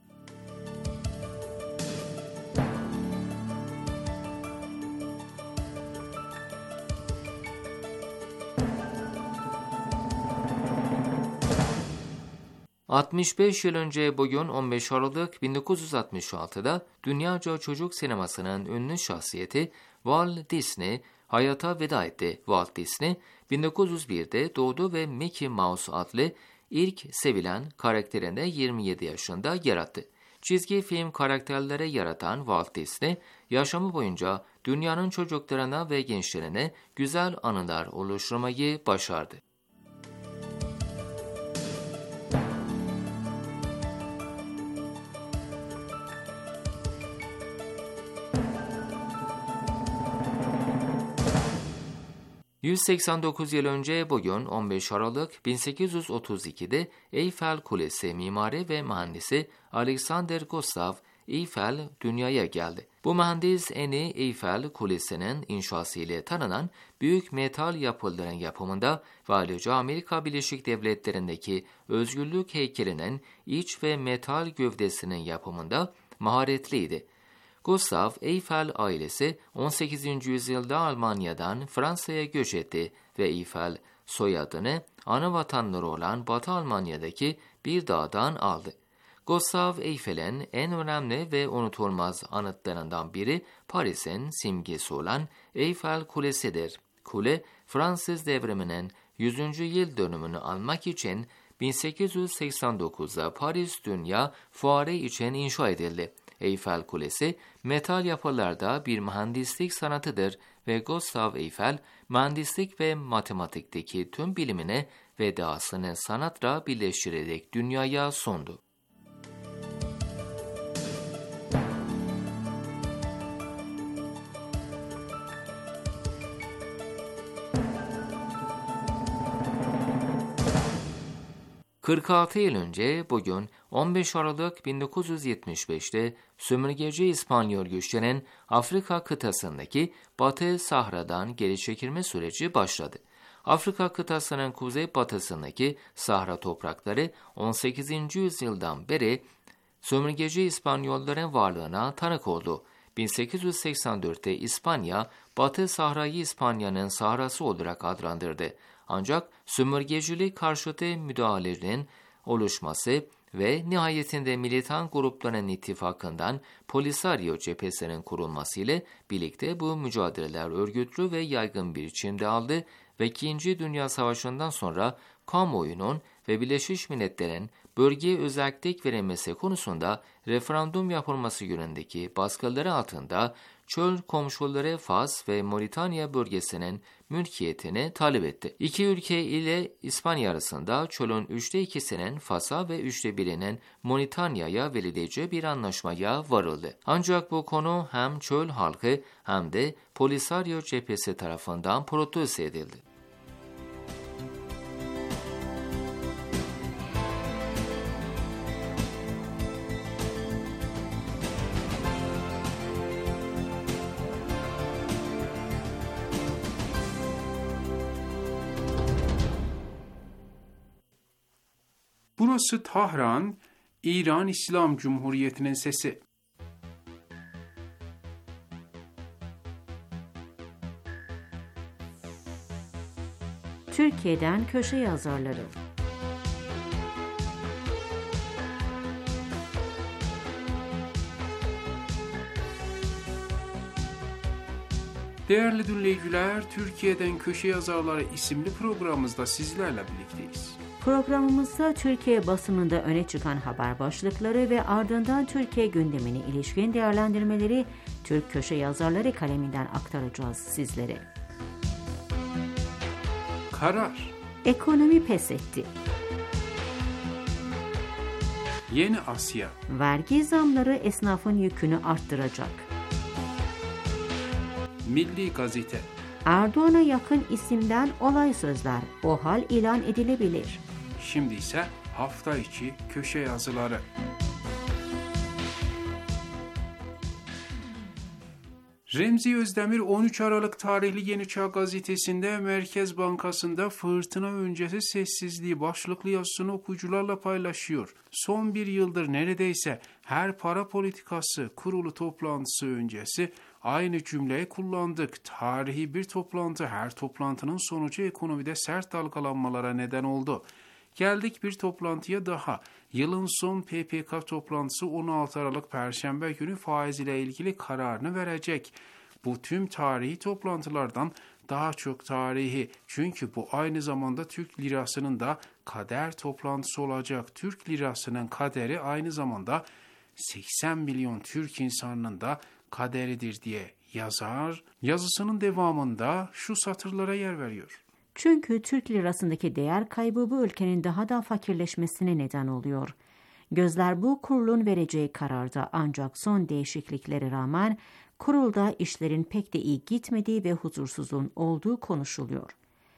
altmış beş yıl önce bugün on beş Aralık bin dokuz yüz altmış altı'da dünyaca çocuk sinemasının ünlü şahsiyeti Walt Disney hayata veda etti. Walt Disney bin dokuz yüz bir'de doğdu ve Mickey Mouse adlı ilk sevilen karakterini yirmi yedi yaşında yarattı. Çizgi film karakterleri yaratan Walt Disney, yaşamı boyunca dünyanın çocuklarına ve gençlerine güzel anılar oluşturmayı başardı. yüz seksen dokuz yıl önce bugün on beş Aralık bin sekiz yüz otuz iki'de Eyfel Kulesi mimarı ve mühendisi Alexander Gustav Eiffel dünyaya geldi. Bu mühendis en iyi Eyfel Kulesi'nin inşası ile tanınan büyük metal yapıların yapımında ve ayrıca Amerika Birleşik Devletleri'ndeki özgürlük heykelinin iç ve metal gövdesinin yapımında maharetliydi. Gustav Eiffel ailesi on sekizinci yüzyılda Almanya'dan Fransa'ya göç etti ve Eiffel soyadını ana vatanları olan Batı Almanya'daki bir dağdan aldı. Gustav Eiffel'in en önemli ve unutulmaz anıtlarından biri Paris'in simgesi olan Eiffel Kulesi'dir. Kule, Fransız devriminin yüzüncü yıl dönümünü almak için bin sekiz yüz seksen dokuz'da Paris Dünya Fuarı için inşa edildi. Eyfel Kulesi, metal yapılarda bir mühendislik sanatıdır ve Gustav Eiffel, mühendislik ve matematikteki tüm bilimini ve dahasını sanatla birleştirerek dünyaya sundu. kırk altı yıl önce bugün on beş Aralık bin dokuz yüz yetmiş beş'te sömürgeci İspanyol güçlerinin Afrika kıtasındaki Batı Sahra'dan geri çekilme süreci başladı. Afrika kıtasının kuzey batısındaki Sahra toprakları on sekizinci yüzyıldan beri sömürgeci İspanyolların varlığına tanık oldu. bin sekiz yüz seksen dört'te İspanya, Batı Sahra'yı İspanya'nın Sahrası olarak adlandırdı. Ancak sömürgecilik karşıtı müdahalelerin oluşması ve nihayetinde militan grupların ittifakından Polisario cephesinin kurulması ile birlikte bu mücadeleler örgütlü ve yaygın bir biçimde aldı ve İkinci Dünya Savaşı'ndan sonra kamuoyunun ve Birleşmiş Milletler'in bölgeye özellik verilmesi konusunda referandum yapılması yönündeki baskıları altında çöl komşuları Fas ve Moritanya bölgesinin mülkiyetini talep etti. İki ülke ile İspanya arasında çölün üçte ikisinin Fas'a ve üçte birinin Moritanya'ya verileceği bir anlaşmaya varıldı. Ancak bu konu hem çöl halkı hem de Polisario cephesi tarafından protesto edildi. Burası Tahran, İran İslam Cumhuriyeti'nin sesi. Türkiye'den köşe yazarları. Değerli dinleyiciler, Türkiye'den Köşe Yazarları isimli programımızda sizlerle birlikteyiz. Programımızda Türkiye basınında öne çıkan haber başlıkları ve ardından Türkiye gündemine ilişkin değerlendirmeleri Türk Köşe Yazarları kaleminden aktaracağız sizlere. Karar. Ekonomi pes etti. Yeni Asya. Vergi zamları esnafın yükünü arttıracak. Milli Gazete. Erdoğan'a yakın isimden olay sözler, o hal ilan edilebilir. Şimdi ise hafta içi köşe yazıları. Remzi Özdemir on üç Aralık tarihli Yeni Çağ gazetesinde Merkez Bankası'nda fırtına öncesi sessizliği başlıklı yazısını okuyucularla paylaşıyor. Son bir yıldır neredeyse her para politikası kurulu toplantısı öncesi aynı cümleyi kullandık. Tarihi bir toplantı, her toplantının sonucu ekonomide sert dalgalanmalara neden oldu. Geldik bir toplantıya daha. Yılın son P P K toplantısı on altı Aralık Perşembe günü faiz ile ilgili kararını verecek. Bu tüm tarihi toplantılardan daha çok tarihi. Çünkü bu aynı zamanda Türk lirasının da kader toplantısı olacak. Türk lirasının kaderi aynı zamanda seksen milyon Türk insanının da kaderidir diye yazar. Yazısının devamında şu satırlara yer veriyor. Çünkü Türk lirasındaki değer kaybı bu ülkenin daha da fakirleşmesine neden oluyor. Gözler bu kurulun vereceği kararda, ancak son değişikliklere rağmen kurulda işlerin pek de iyi gitmediği ve huzursuzluğun olduğu konuşuluyor.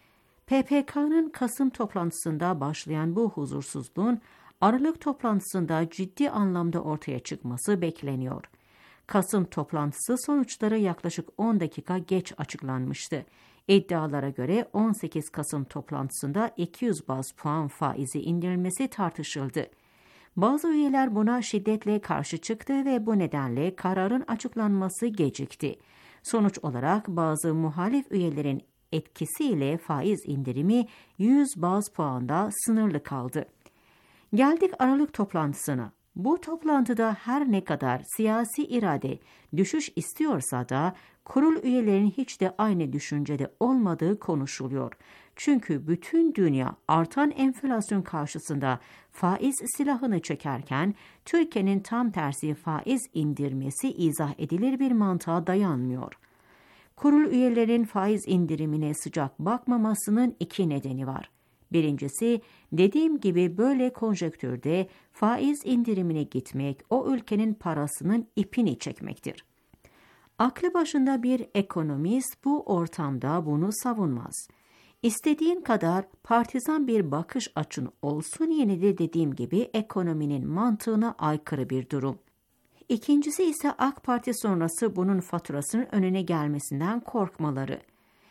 P P K'nın Kasım toplantısında başlayan bu huzursuzluğun Aralık toplantısında ciddi anlamda ortaya çıkması bekleniyor. Kasım toplantısı sonuçları yaklaşık on dakika geç açıklanmıştı. İddialara göre on sekiz Kasım toplantısında iki yüz baz puan faizi indirilmesi tartışıldı. Bazı üyeler buna şiddetle karşı çıktı ve bu nedenle kararın açıklanması gecikti. Sonuç olarak bazı muhalif üyelerin etkisiyle faiz indirimi yüz baz puanda sınırlı kaldı. Geldik Aralık toplantısına. Bu toplantıda her ne kadar siyasi irade düşüş istiyorsa da kurul üyelerinin hiç de aynı düşüncede olmadığı konuşuluyor. Çünkü bütün dünya artan enflasyon karşısında faiz silahını çekerken Türkiye'nin tam tersi faiz indirmesi izah edilir bir mantığa dayanmıyor. Kurul üyelerinin faiz indirimine sıcak bakmamasının iki nedeni var. Birincisi, dediğim gibi böyle konjektürde faiz indirimine gitmek o ülkenin parasının ipini çekmektir. Aklı başında bir ekonomist bu ortamda bunu savunmaz. İstediğin kadar partizan bir bakış açın olsun, yine de dediğim gibi ekonominin mantığına aykırı bir durum. İkincisi ise AK Parti sonrası bunun faturasının önüne gelmesinden korkmaları.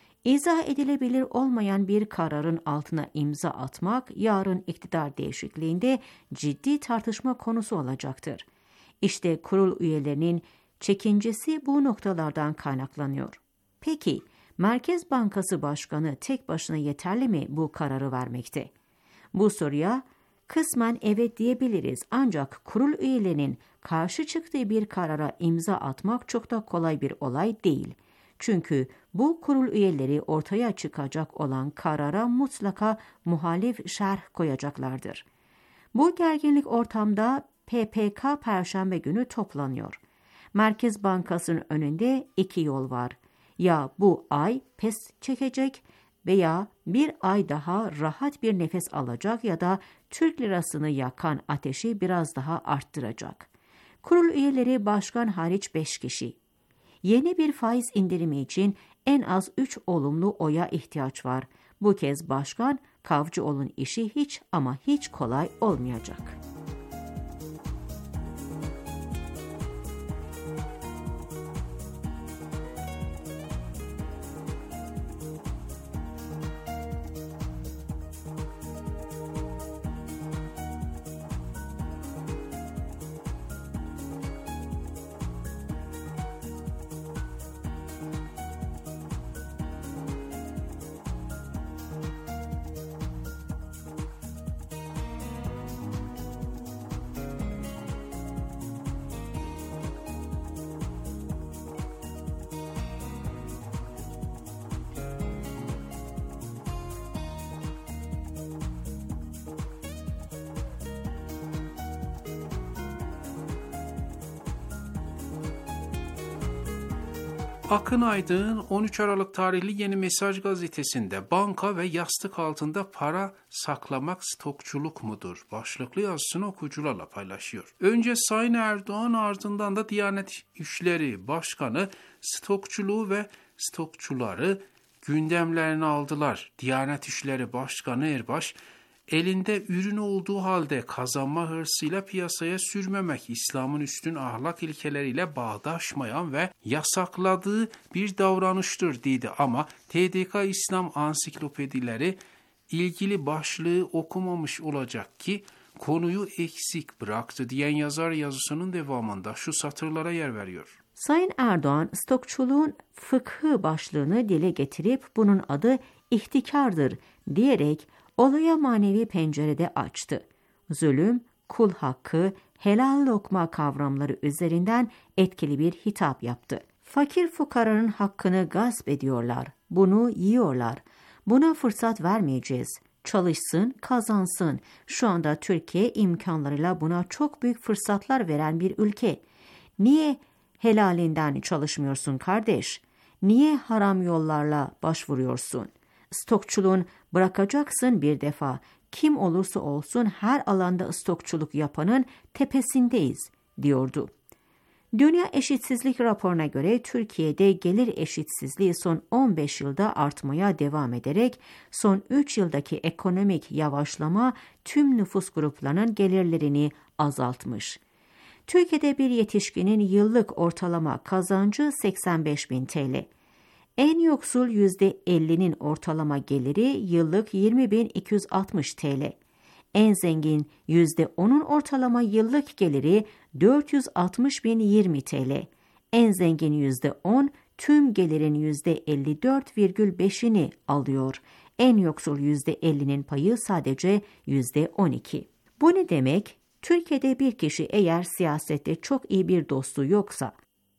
İzah edilebilir olmayan bir kararın altına imza atmak yarın iktidar değişikliğinde ciddi tartışma konusu olacaktır. İşte kurul üyelerinin çekincesi bu noktalardan kaynaklanıyor. Peki, Merkez Bankası Başkanı tek başına yeterli mi bu kararı vermekte? Bu soruya kısmen evet diyebiliriz, ancak kurul üyelerinin karşı çıktığı bir karara imza atmak çok da kolay bir olay değil. Çünkü bu kurul üyeleri ortaya çıkacak olan karara mutlaka muhalif şerh koyacaklardır. Bu gerginlik ortamda P P K Perşembe günü toplanıyor. Merkez Bankası'nın önünde iki yol var. Ya bu ay pes çekecek veya bir ay daha rahat bir nefes alacak ya da Türk lirasını yakan ateşi biraz daha arttıracak. Kurul üyeleri başkan hariç beş kişi. Yeni bir faiz indirimi için en az üç olumlu oya ihtiyaç var. Bu kez başkan Kavcıoğlu'nun işi hiç ama hiç kolay olmayacak. Akın Aydın on üç Aralık tarihli Yeni Mesaj gazetesinde banka ve yastık altında para saklamak stokçuluk mudur başlıklı yazısını okuyucularla paylaşıyor. Önce Sayın Erdoğan, ardından da Diyanet İşleri Başkanı stokçuluğu ve stokçuları gündemlerine aldılar. Diyanet İşleri Başkanı Erbaş, elinde ürün olduğu halde kazanma hırsıyla piyasaya sürmemek, İslam'ın üstün ahlak ilkeleriyle bağdaşmayan ve yasakladığı bir davranıştır dedi. Ama T D K İslam ansiklopedileri ilgili başlığı okumamış olacak ki konuyu eksik bıraktı diyen yazar yazısının devamında şu satırlara yer veriyor. Sayın Erdoğan, stokçuluğun fıkhı başlığını dile getirip bunun adı ihtikardır diyerek olaya manevi pencerede açtı. Zulüm, kul hakkı, helal lokma kavramları üzerinden etkili bir hitap yaptı. Fakir fukaranın hakkını gasp ediyorlar, bunu yiyorlar. Buna fırsat vermeyeceğiz. Çalışsın, kazansın. Şu anda Türkiye imkanlarıyla buna çok büyük fırsatlar veren bir ülke. Niye helalinden çalışmıyorsun kardeş? Niye haram yollarla başvuruyorsun? Stokçuluğun bırakacaksın bir defa. Kim olursa olsun her alanda stokçuluk yapanın tepesindeyiz, diyordu. Dünya Eşitsizlik Raporu'na göre Türkiye'de gelir eşitsizliği son on beş yılda artmaya devam ederek son üç yıldaki ekonomik yavaşlama tüm nüfus gruplarının gelirlerini azaltmış. Türkiye'de bir yetişkinin yıllık ortalama kazancı seksen beş bin T L. En yoksul yüzde ellinin ortalama geliri yıllık yirmi bin iki yüz altmış T L. En zengin yüzde onun ortalama yıllık geliri dört yüz altmış bin yirmi T L. En zengin yüzde on tüm gelirin yüzde elli dört virgül beşini alıyor. En yoksul yüzde ellinin payı sadece yüzde on iki. Bu ne demek? Türkiye'de bir kişi eğer siyasette çok iyi bir dostu yoksa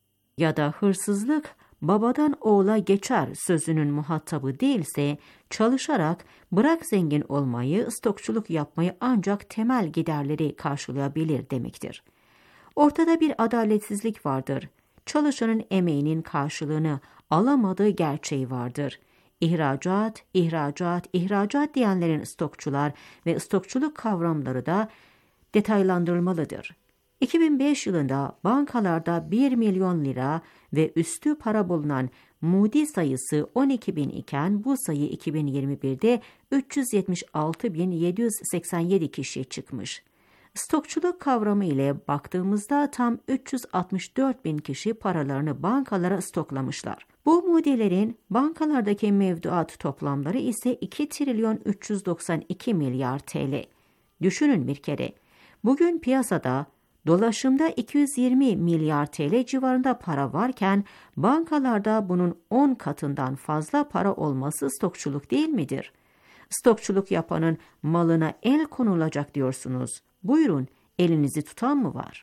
ya da hırsızlık babadan oğula geçer sözünün muhatabı değilse, çalışarak bırak zengin olmayı, stokçuluk yapmayı ancak temel giderleri karşılayabilir demektir. Ortada bir adaletsizlik vardır. Çalışanın emeğinin karşılığını alamadığı gerçeği vardır. İhracat, ihracat, ihracat diyenlerin stokçular ve stokçuluk kavramları da detaylandırılmalıdır. iki bin beş yılında bankalarda bir milyon lira ve üstü para bulunan mudi sayısı on iki bin iken bu sayı iki bin yirmi birde üç yüz yetmiş altı bin yedi yüz seksen yedi kişiye çıkmış. Stokçuluk kavramı ile baktığımızda tam üç yüz altmış dört bin kişi paralarını bankalara stoklamışlar. Bu mudilerin bankalardaki mevduat toplamları ise iki trilyon üç yüz doksan iki milyar T L. Düşünün bir kere, bugün piyasada dolaşımda iki yüz yirmi milyar T L civarında para varken bankalarda bunun on katından fazla para olması stokçuluk değil midir? Stokçuluk yapanın malına el konulacak diyorsunuz. Buyurun, elinizi tutan mı var?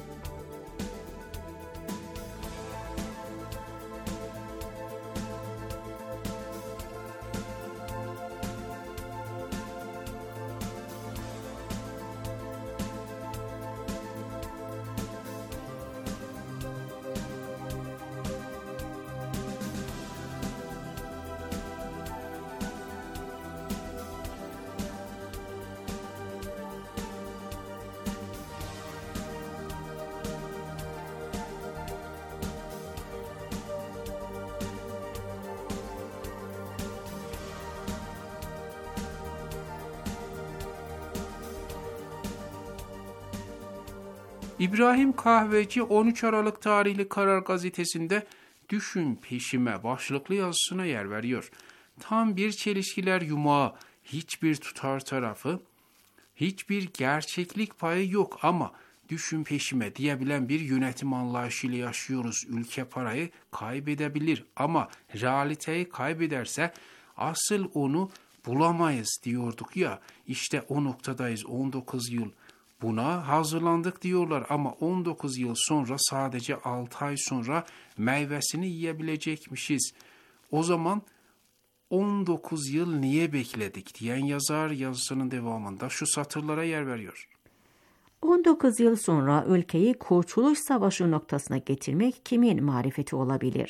İbrahim Kahveci on üç Aralık tarihli Karar gazetesinde "Düşün peşime" başlıklı yazısına yer veriyor. Tam bir çelişkiler yumağı, hiçbir tutar tarafı, hiçbir gerçeklik payı yok ama düşün peşime diyebilen bir yönetim anlayışıyla yaşıyoruz. Ülke parayı kaybedebilir ama realiteyi kaybederse asıl onu bulamayız diyorduk ya. İşte o noktadayız. on dokuz yıl buna hazırlandık diyorlar ama on dokuz yıl sonra, sadece altı ay sonra meyvesini yiyebilecekmişiz. O zaman on dokuz yıl niye bekledik diyen yazar yazısının devamında şu satırlara yer veriyor. on dokuz yıl sonra ülkeyi Kurtuluş Savaşı noktasına getirmek kimin marifeti olabilir?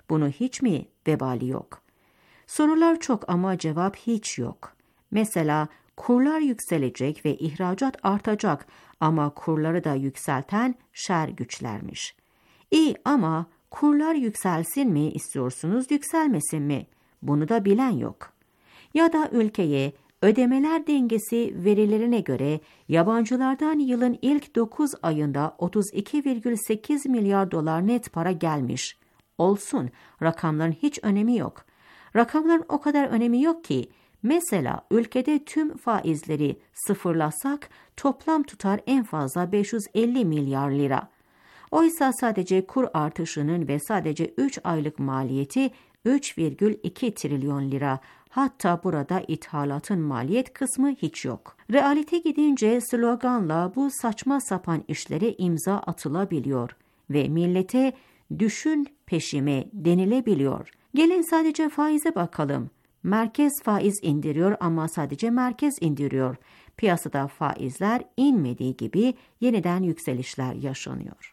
Bunu hiç mi vebali yok? Sorular çok ama cevap hiç yok. Mesela kurlar yükselecek ve ihracat artacak ama kurları da yükselten şer güçlermiş. İyi ama kurlar yükselsin mi istiyorsunuz, yükselmesin mi? Bunu da bilen yok. Ya da ülkeye ödemeler dengesi verilerine göre yabancılardan yılın ilk dokuz ayında otuz iki virgül sekiz milyar dolar net para gelmiş. Olsun, rakamların hiç önemi yok. Rakamların o kadar önemi yok ki, mesela ülkede tüm faizleri sıfırlasak toplam tutar en fazla beş yüz elli milyar lira. Oysa sadece kur artışının ve sadece üç aylık maliyeti üç virgül iki trilyon lira. Hatta burada ithalatın maliyet kısmı hiç yok. Realite gidince sloganla bu saçma sapan işlere imza atılabiliyor ve millete düşün peşime denilebiliyor. Gelin sadece faize bakalım. Merkez faiz indiriyor ama sadece merkez indiriyor. Piyasada faizler inmediği gibi yeniden yükselişler yaşanıyor.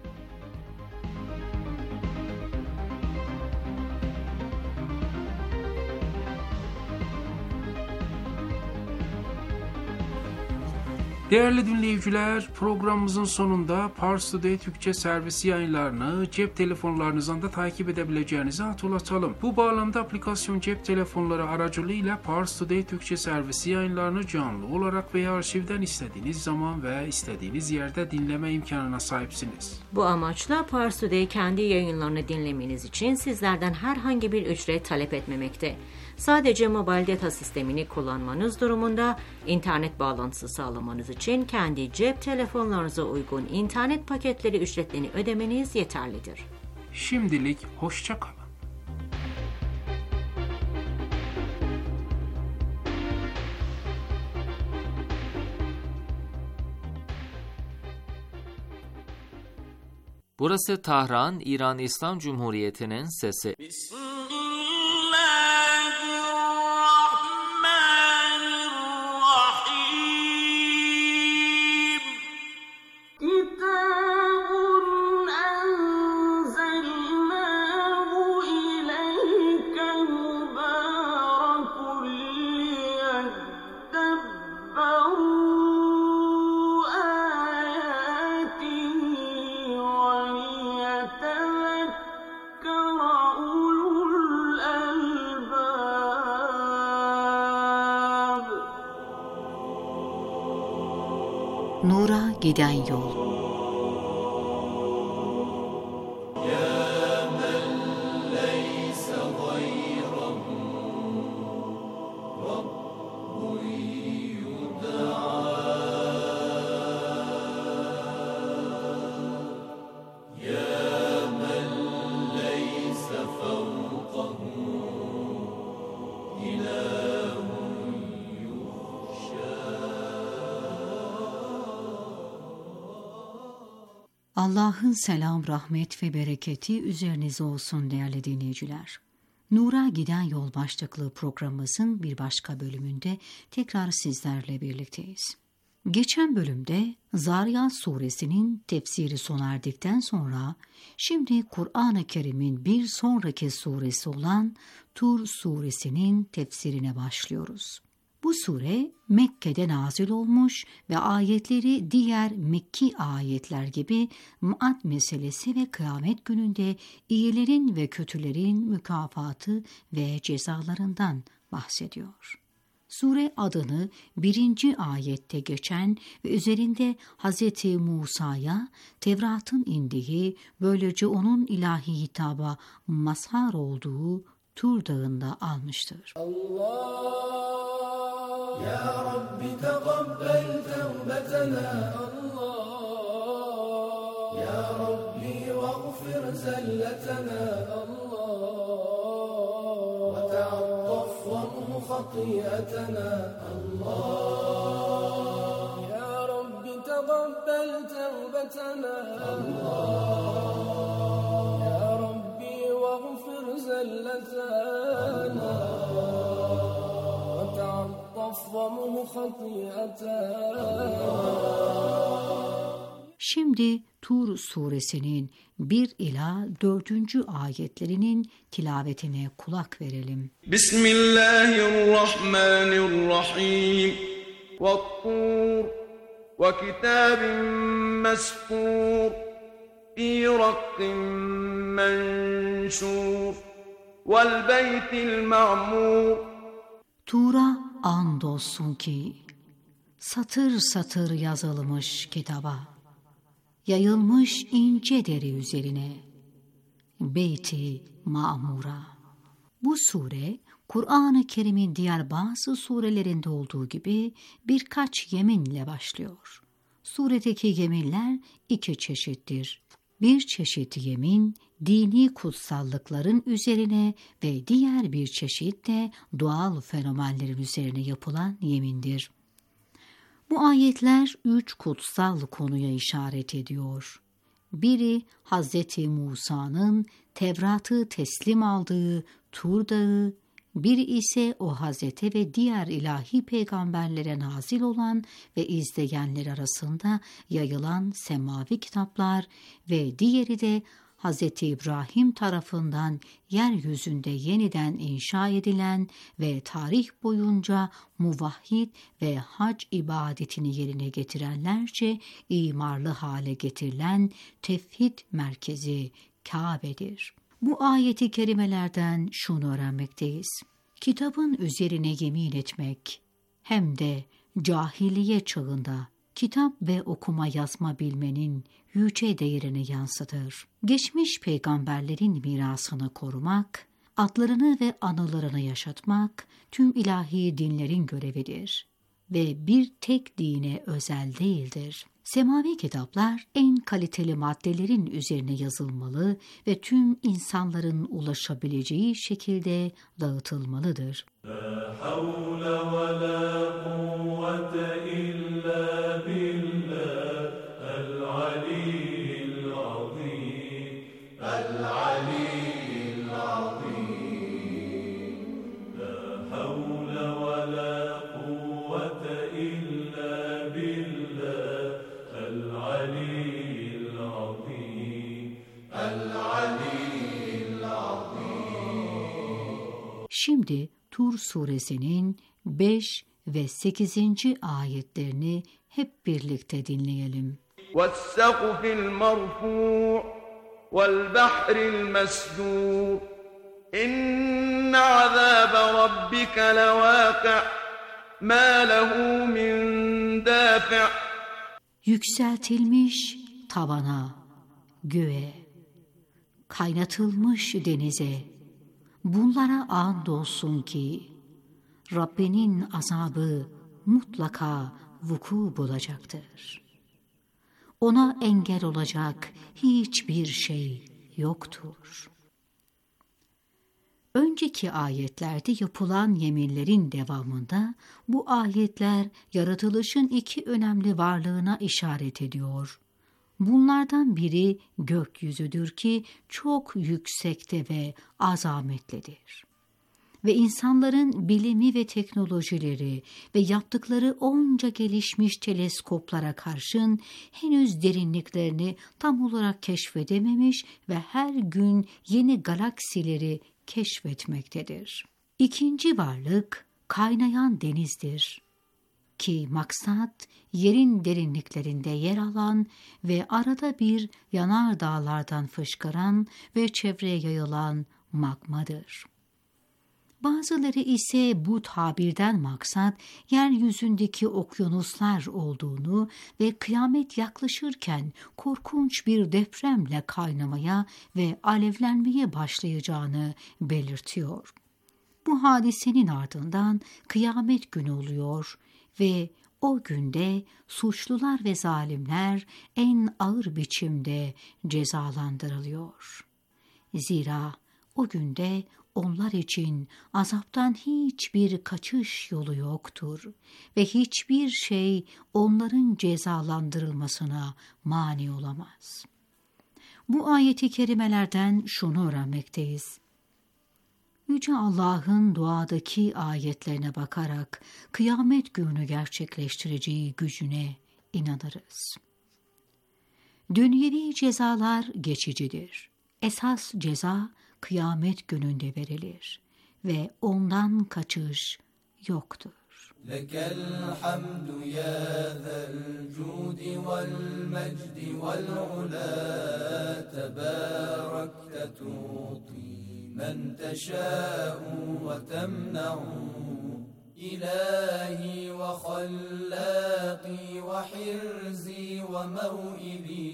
Değerli dinleyiciler, programımızın sonunda Pars Today Türkçe servisi yayınlarını cep telefonlarınızdan da takip edebileceğinizi hatırlatalım. Bu bağlamda aplikasyon cep telefonları aracılığıyla Pars Today Türkçe servisi yayınlarını canlı olarak veya arşivden istediğiniz zaman ve istediğiniz yerde dinleme imkanına sahipsiniz. Bu amaçla Pars Today kendi yayınlarını dinlemeniz için sizlerden herhangi bir ücret talep etmemekte. Sadece mobil data sistemini kullanmanız durumunda internet bağlantısı sağlamanız için kendi cep telefonlarınıza uygun internet paketleri ücretlerini ödemeniz yeterlidir. Şimdilik hoşça kalın. Burası Tahran, İran İslam Cumhuriyeti'nin sesi. Nura giden yol. Allah'ın selam, rahmet ve bereketi üzerinize olsun değerli dinleyiciler. Nur'a Giden Yol başlıklı programımızın bir başka bölümünde tekrar sizlerle birlikteyiz. Geçen bölümde Zariyat suresinin tefsiri sona erdikten sonra şimdi Kur'an-ı Kerim'in bir sonraki suresi olan Tur suresinin tefsirine başlıyoruz. Bu sure Mekke'de nazil olmuş ve ayetleri diğer Mekki ayetler gibi maat meselesi ve kıyamet gününde iyilerin ve kötülerin mükafatı ve cezalarından bahsediyor. Sure adını birinci ayette geçen ve üzerinde Hz. Musa'ya Tevrat'ın indiği, böylece onun ilahi hitaba mazhar olduğu Tur Dağı'nda almıştır. Allah Ya Rabbi teqabbel tevbetena Allah Ya Rabbi vagfir zelletena Allah ve te'attaf vanhu hatiyetena Allah Ya Rabbi teqabbel tevbetena Allah Ya Rabbi vagfir zelletena Şimdi Tur suresinin bir ila dördüncü ayetlerinin tilavetine kulak verelim. Bismillahirrahmanirrahim. Vat-Tur ve kitabin mesfur fi rakkin menşur vel beytil ma'mur. Tur'a andolsun ki satır satır yazılmış kitaba, yayılmış ince deri üzerine, Beyt-i Ma'mur'a. Bu sure, Kur'an-ı Kerim'in diğer bazı surelerinde olduğu gibi birkaç yeminle başlıyor. Suredeki yeminler iki çeşittir. Bir çeşit yemin, dini kutsallıkların üzerine ve diğer bir çeşit de doğal fenomenlerin üzerine yapılan yemindir. Bu ayetler üç kutsal konuya işaret ediyor. Biri Hazreti Musa'nın Tevrat'ı teslim aldığı Tur Dağı, biri ise o Hazreti ve diğer ilahi peygamberlere nazil olan ve izleyenler arasında yayılan semavi kitaplar ve diğeri de Hazreti İbrahim tarafından yeryüzünde yeniden inşa edilen ve tarih boyunca muvahhid ve hac ibadetini yerine getirenlerce imarlı hale getirilen tevhid merkezi Kabe'dir. Bu ayeti kerimelerden şunu öğrenmekteyiz. Kitabın üzerine yemin etmek hem de cahiliye çağında kitap ve okuma yazma bilmenin yüce değerini yansıtır. Geçmiş peygamberlerin mirasını korumak, adlarını ve anılarını yaşatmak tüm ilahi dinlerin görevidir ve bir tek dine özel değildir. Semavi kitaplar en kaliteli maddelerin üzerine yazılmalı ve tüm insanların ulaşabileceği şekilde dağıtılmalıdır. La havle ve la kuvvete illa billah el-aliyyil azim el-aliyyil azim la havle ve la kuvvete illa billah el-aliyyil azim el-aliyyil azim. Şimdi Tur suresinin beş ve sekizinci ayetlerini hep birlikte dinleyelim. وَالسَّقْفِ الْمَرْفُوعِ وَالْبَحْرِ الْمَسْجُورِ إِنَّ عَذَابَ رَبِّكَ لَوَاقِعٌ مَا لَهُ مِنْ دَافِعٍ. Yükseltilmiş tavana, göğe, kaynatılmış denize, bunlara andolsun ki Rabbinin azabı mutlaka vuku bulacaktır. Ona engel olacak hiçbir şey yoktur. Önceki ayetlerde yapılan yeminlerin devamında bu ayetler yaratılışın iki önemli varlığına işaret ediyor. Bunlardan biri gökyüzüdür ki çok yüksekte ve azametlidir. Ve insanların bilimi ve teknolojileri ve yaptıkları onca gelişmiş teleskoplara karşın henüz derinliklerini tam olarak keşfedememiş ve her gün yeni galaksileri keşfetmektedir. İkinci varlık kaynayan denizdir ki maksat yerin derinliklerinde yer alan ve arada bir yanardağlardan fışkıran ve çevreye yayılan magmadır. Bazıları ise bu tabirden maksat yeryüzündeki okyanuslar olduğunu ve kıyamet yaklaşırken korkunç bir depremle kaynamaya ve alevlenmeye başlayacağını belirtiyor. Bu hadisenin ardından kıyamet günü oluyor ve o günde suçlular ve zalimler en ağır biçimde cezalandırılıyor. Zira o günde onlar için azaptan hiçbir kaçış yolu yoktur ve hiçbir şey onların cezalandırılmasına mani olamaz. Bu ayeti kerimelerden şunu öğrenmekteyiz. Yüce Allah'ın doğadaki ayetlerine bakarak kıyamet günü gerçekleştireceği gücüne inanırız. Dünyevi cezalar geçicidir. Esas ceza kıyamet gününde verilir ve ondan kaçış yoktur. Lekel hamdu ya zel cudi vel mecdi vel ula tebarakte tu'ti men teşâ'u ve temna'u İlahi ve khallâqi ve hirzi ve mev'ili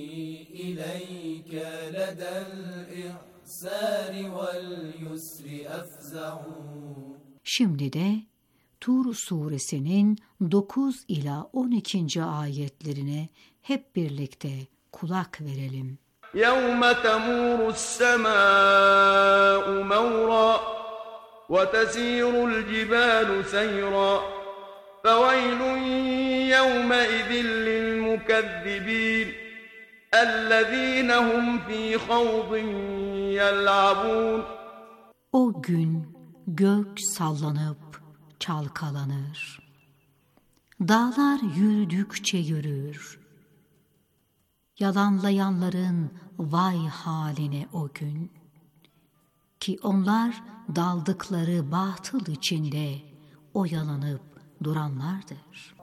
ileyke ledel ihsâri vel yusri efza'u. Şimdi de Tur suresinin dokuz ila on ikinci ayetlerine hep birlikte kulak verelim. يَوْمَ تَمُورُ السَّمَاءُ مَوْرًا وَتَسِيرُ الْجِبَالُ سَيْرًا فَوَيْلٌ يَوْمَئِذٍ لِلْمُكَذِّبِينَ الَّذ۪ينَ هُمْ ف۪ي خَوْضٍ يَلْعَبُونَ. O gün gök sallanıp çalkalanır. Dağlar yürüdükçe yürür. Yalanlayanların vay haline o gün. Ki onlar daldıkları batıl içinde oyalanıp duranlardır.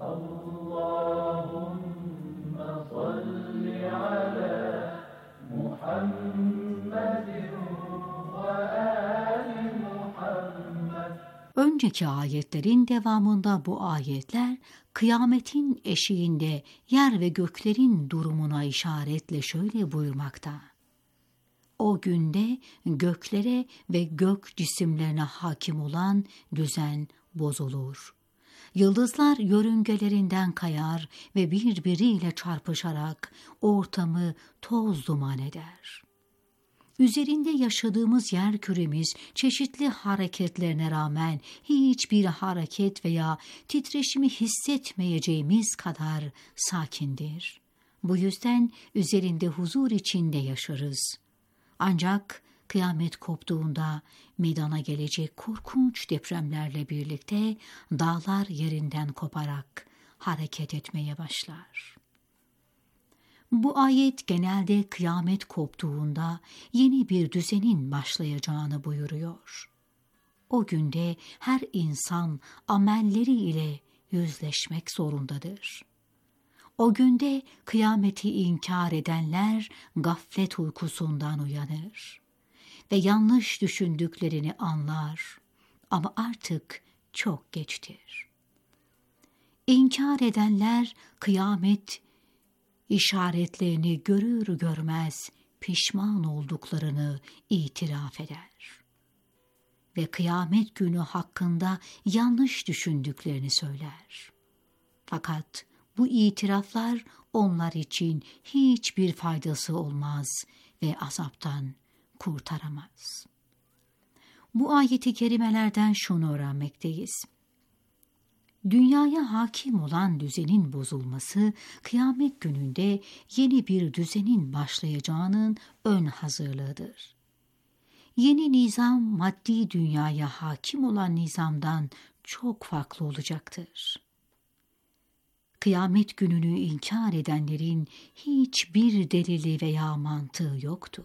Allahümme salli ala Muhammedin ve ali Muhammed. Önceki ayetlerin devamında bu ayetler kıyametin eşiğinde yer ve göklerin durumuna işaretle şöyle buyurmakta. O günde göklere ve gök cisimlerine hakim olan düzen bozulur. Yıldızlar yörüngelerinden kayar ve birbiriyle çarpışarak ortamı toz duman eder. Üzerinde yaşadığımız yerküremiz çeşitli hareketlerine rağmen hiçbir hareket veya titreşimi hissetmeyeceğimiz kadar sakindir. Bu yüzden üzerinde huzur içinde yaşarız. Ancak kıyamet koptuğunda meydana gelecek korkunç depremlerle birlikte dağlar yerinden koparak hareket etmeye başlar. Bu ayet genelde kıyamet koptuğunda yeni bir düzenin başlayacağını buyuruyor. O günde her insan amelleri ile yüzleşmek zorundadır. O günde kıyameti inkar edenler gaflet uykusundan uyanır ve yanlış düşündüklerini anlar ama artık çok geçtir. İnkar edenler kıyamet işaretlerini görür görmez pişman olduklarını itiraf eder ve kıyamet günü hakkında yanlış düşündüklerini söyler. Fakat bu itiraflar onlar için hiçbir faydası olmaz ve azaptan kurtaramaz. Bu ayeti kerimelerden şunu öğrenmekteyiz. Dünyaya hakim olan düzenin bozulması, kıyamet gününde yeni bir düzenin başlayacağının ön hazırlığıdır. Yeni nizam, maddi dünyaya hakim olan nizamdan çok farklı olacaktır. Kıyamet gününü inkar edenlerin hiçbir delili veya mantığı yoktur.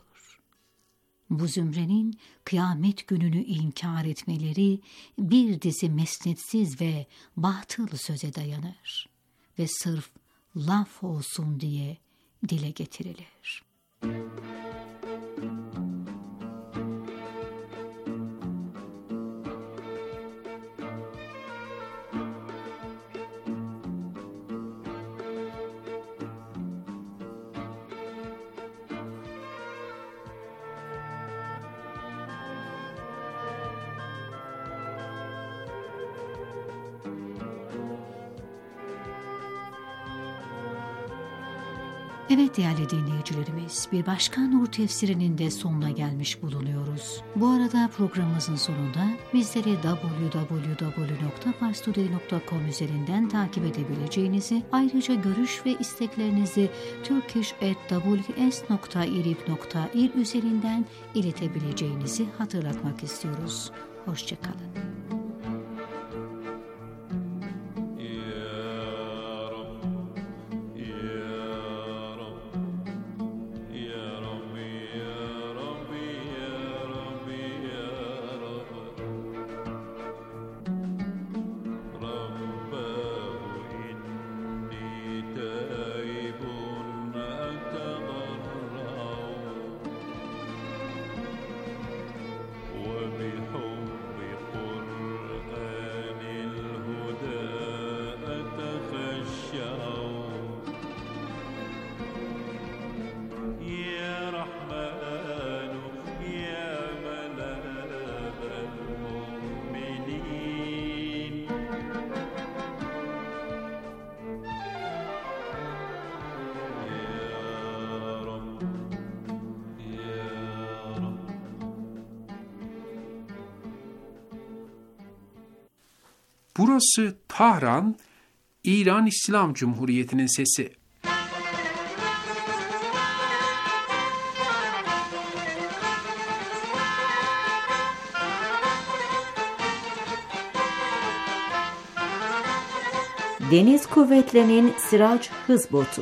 Bu zümrenin kıyamet gününü inkar etmeleri bir dizi mesnetsiz ve batıl söze dayanır ve sırf laf olsun diye dile getirilir. Evet değerli dinleyicilerimiz, bir başka Nur Tefsiri'nin de sonuna gelmiş bulunuyoruz. Bu arada programımızın sonunda bizleri double-u double-u double-u nokta farstoday nokta com üzerinden takip edebileceğinizi, ayrıca görüş ve isteklerinizi turkish at w s nokta irib nokta ir üzerinden iletebileceğinizi hatırlatmak istiyoruz. Hoşçakalın. Burası Tahran, İran İslam Cumhuriyeti'nin sesi. Deniz Kuvvetleri'nin Sirac Hız Botu.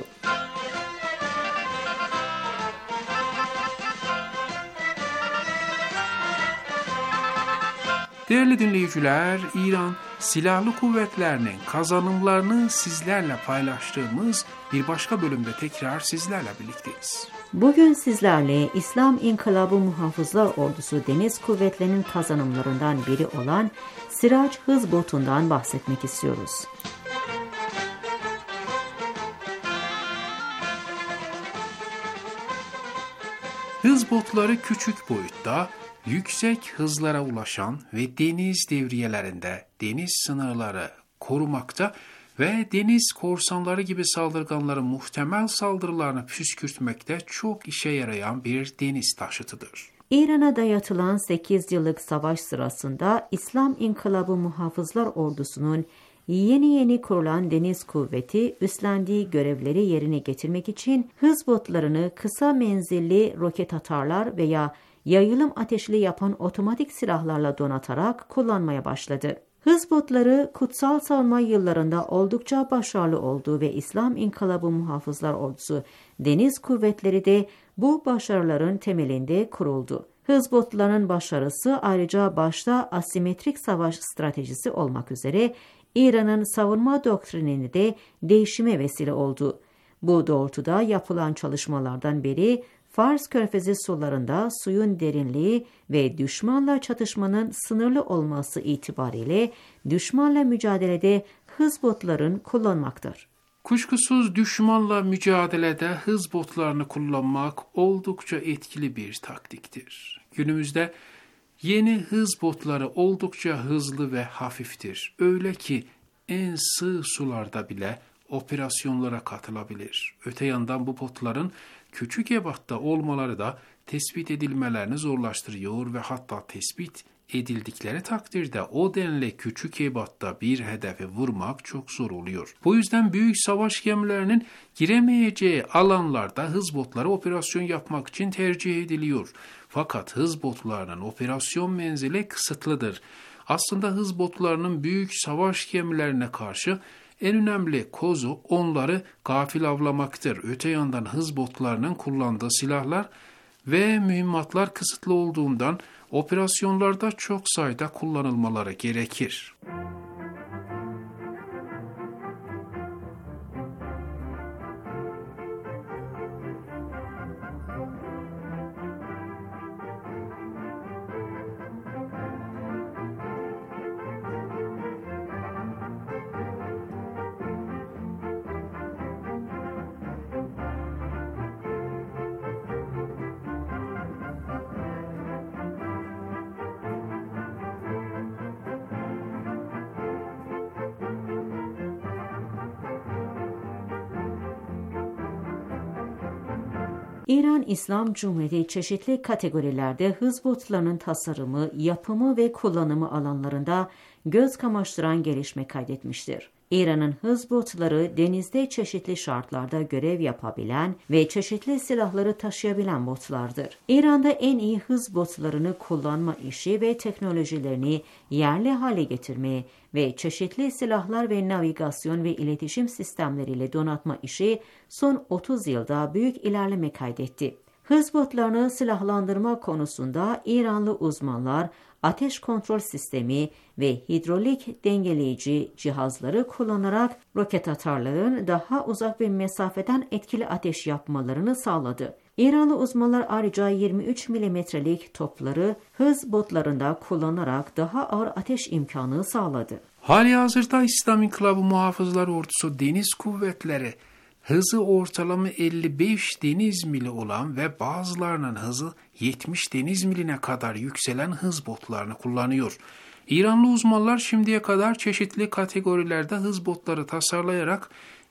Değerli dinleyiciler, İran Silahlı Kuvvetlerinin kazanımlarını sizlerle paylaştığımız bir başka bölümde tekrar sizlerle birlikteyiz. Bugün sizlerle İslam İnkılabı Muhafızlar Ordusu Deniz Kuvvetleri'nin kazanımlarından biri olan Sirac Hız Botu'ndan bahsetmek istiyoruz. Hız botları küçük boyutta, yüksek hızlara ulaşan ve deniz devriyelerinde deniz sınırları korumakta ve deniz korsanları gibi saldırganların muhtemel saldırılarını püskürtmekte çok işe yarayan bir deniz taşıtıdır. İran'a dayatılan sekiz yıllık savaş sırasında İslam İnkılabı Muhafızlar Ordusu'nun yeni yeni kurulan deniz kuvveti üstlendiği görevleri yerine getirmek için hız botlarını kısa menzilli roket atarlar veya yayılım ateşli yapan otomatik silahlarla donatarak kullanmaya başladı. Hız botları kutsal savunma yıllarında oldukça başarılı oldu ve İslam İnkılabı Muhafızlar Ordusu Deniz Kuvvetleri de bu başarıların temelinde kuruldu. Hız botlarının başarısı ayrıca başta asimetrik savaş stratejisi olmak üzere İran'ın savunma doktrinini de değişime vesile oldu. Bu doğrultuda yapılan çalışmalardan biri Fars Körfezi sularında suyun derinliği ve düşmanla çatışmanın sınırlı olması itibariyle düşmanla mücadelede hız botların kullanmaktır. Kuşkusuz düşmanla mücadelede hız botlarını kullanmak oldukça etkili bir taktiktir. Günümüzde yeni hız botları oldukça hızlı ve hafiftir. Öyle ki en sığ sularda bile operasyonlara katılabilir. Öte yandan bu botların küçük ebatta olmaları da tespit edilmelerini zorlaştırıyor ve hatta tespit edildikleri takdirde o denli küçük ebatta bir hedefe vurmak çok zor oluyor. Bu yüzden büyük savaş gemilerinin giremeyeceği alanlarda hız botları operasyon yapmak için tercih ediliyor. Fakat hız botlarının operasyon menzili kısıtlıdır. Aslında hız botlarının büyük savaş gemilerine karşı en önemli kozu onları gafil avlamaktır. Öte yandan hız botlarının kullandığı silahlar ve mühimmatlar kısıtlı olduğundan operasyonlarda çok sayıda kullanılmaları gerekir. İran İslam Cumhuriyeti çeşitli kategorilerde hız botlarının tasarımı, yapımı ve kullanımı alanlarında göz kamaştıran gelişme kaydetmiştir. İran'ın hız botları denizde çeşitli şartlarda görev yapabilen ve çeşitli silahları taşıyabilen botlardır. İran'da en iyi hız botlarını kullanma işi ve teknolojilerini yerli hale getirme ve çeşitli silahlar ve navigasyon ve iletişim sistemleriyle donatma işi son otuz yılda büyük ilerleme kaydetti. Hız botlarını silahlandırma konusunda İranlı uzmanlar ateş kontrol sistemi ve hidrolik dengeleyici cihazları kullanarak roket atarların daha uzak bir mesafeden etkili ateş yapmalarını sağladı. İranlı uzmanlar ayrıca yirmi üç milimetrelik topları hız botlarında kullanarak daha ağır ateş imkanı sağladı. Halihazırda İslam İnkılabı Muhafızlar Ordusu Deniz Kuvvetleri hızı ortalama elli beş deniz mili olan ve bazılarının hızı yetmiş deniz miline kadar yükselen hız botlarını kullanıyor. İranlı uzmanlar şimdiye kadar çeşitli kategorilerde hız botları tasarlayarak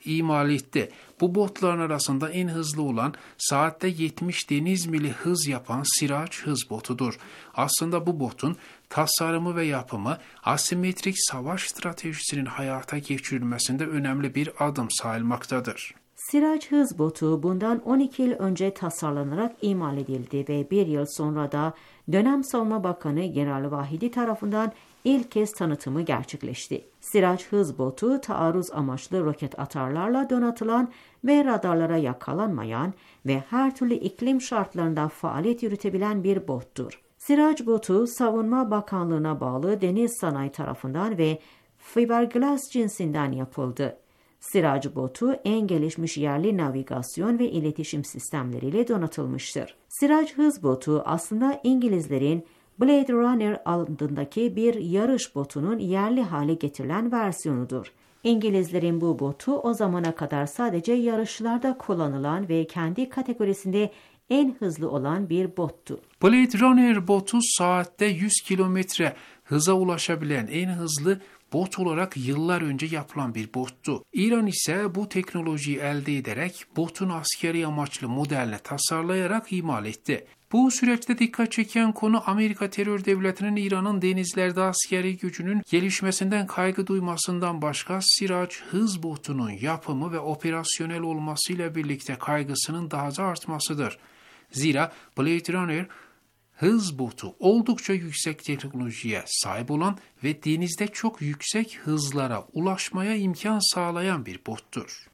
imal etti. Bu botların arasında en hızlı olan saatte yetmiş deniz mili hız yapan Sirac hız botudur. Aslında bu botun tasarımı ve yapımı asimetrik savaş stratejisinin hayata geçirilmesinde önemli bir adım sayılmaktadır. Sirac hız botu bundan on iki yıl önce tasarlanarak imal edildi ve bir yıl sonra da dönem Savunma Bakanı General Vahidi tarafından ilk kez tanıtımı gerçekleşti. Sirac hız botu taarruz amaçlı roket atarlarla donatılan ve radarlara yakalanmayan ve her türlü iklim şartlarında faaliyet yürütebilen bir bottur. Sirac botu Savunma Bakanlığı'na bağlı Deniz Sanayi tarafından ve fiberglass cinsinden yapıldı. Sirac botu en gelişmiş yerli navigasyon ve iletişim sistemleriyle donatılmıştır. Sirac hız botu aslında İngilizlerin Blade Runner adındaki bir yarış botunun yerli hale getirilen versiyonudur. İngilizlerin bu botu o zamana kadar sadece yarışlarda kullanılan ve kendi kategorisinde en hızlı olan bir bottu. Blade Runner botu saatte yüz kilometre hıza ulaşabilen en hızlı bot olarak yıllar önce yapılan bir bottu. İran ise bu teknolojiyi elde ederek botun askeri amaçlı modelini tasarlayarak imal etti. Bu süreçte dikkat çeken konu Amerika terör devletinin İran'ın denizlerde askeri gücünün gelişmesinden kaygı duymasından başka Sirac hız botunun yapımı ve operasyonel olmasıyla birlikte kaygısının daha da artmasıdır. Zira Blade Runner hız botu oldukça yüksek teknolojiye sahip olan ve denizde çok yüksek hızlara ulaşmaya imkan sağlayan bir bottur.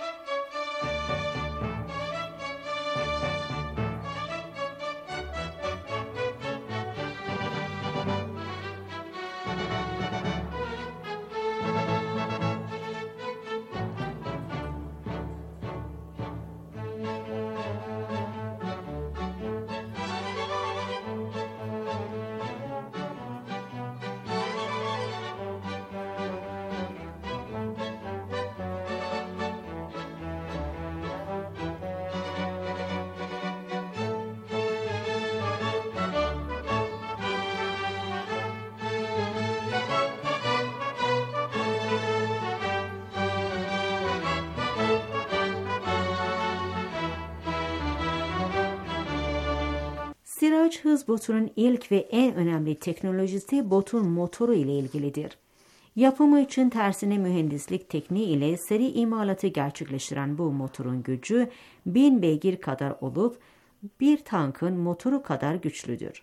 Sirac hız botunun ilk ve en önemli teknolojisi botun motoru ile ilgilidir. Yapımı için tersine mühendislik tekniği ile seri imalatı gerçekleştiren bu motorun gücü bin beygir kadar olup bir tankın motoru kadar güçlüdür.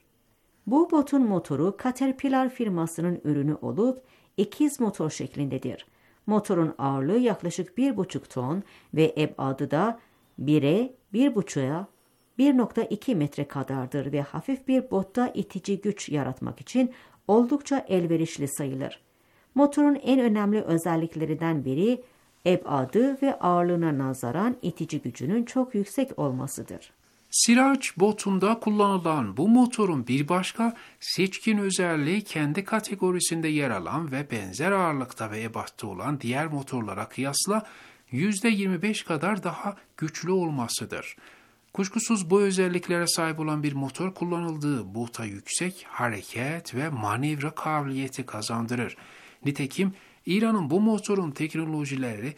Bu botun motoru Caterpillar firmasının ürünü olup ikiz motor şeklindedir. Motorun ağırlığı yaklaşık bir buçuk ton ve ebadı da bire bir buçuğa bir nokta iki metre kadardır ve hafif bir botta itici güç yaratmak için oldukça elverişli sayılır. Motorun en önemli özelliklerinden biri ebadı ve ağırlığına nazaran itici gücünün çok yüksek olmasıdır. Sirac botunda kullanılan bu motorun bir başka seçkin özelliği kendi kategorisinde yer alan ve benzer ağırlıkta ve ebatta olan diğer motorlara kıyasla yüzde yirmi beş kadar daha güçlü olmasıdır. Kuşkusuz bu özelliklere sahip olan bir motor kullanıldığı bota yüksek hareket ve manevra kabiliyeti kazandırır. Nitekim İran'ın bu motorun teknolojileri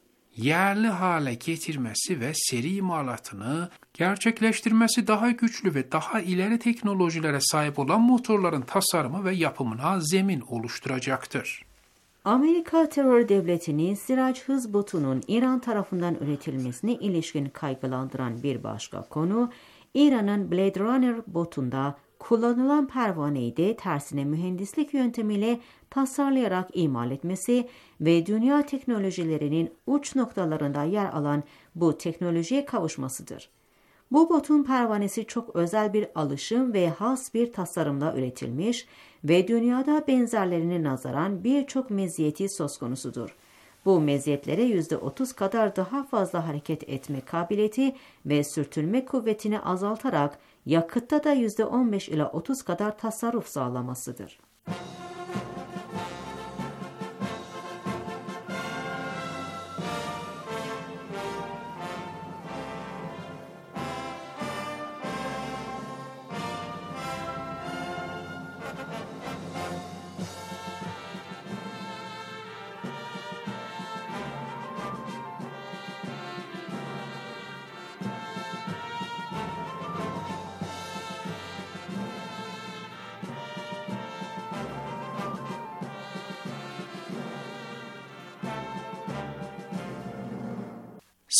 yerli hale getirmesi ve seri imalatını gerçekleştirmesi daha güçlü ve daha ileri teknolojilere sahip olan motorların tasarımı ve yapımına zemin oluşturacaktır. Amerika terör devletinin Sirac hız botunun İran tarafından üretilmesine ilişkin kaygılandıran bir başka konu, İran'ın Blade Runner botunda kullanılan pervaneyi de tersine mühendislik yöntemiyle tasarlayarak imal etmesi ve dünya teknolojilerinin uç noktalarında yer alan bu teknolojiye kavuşmasıdır. Bu botun pervanesi çok özel bir alışım ve has bir tasarımla üretilmiş ve dünyada benzerlerine nazaran birçok meziyeti söz konusudur. Bu meziyetlere yüzde otuz kadar daha fazla hareket etme kabiliyeti ve sürtünme kuvvetini azaltarak yakıtta da yüzde on beş ila otuz kadar tasarruf sağlamasıdır.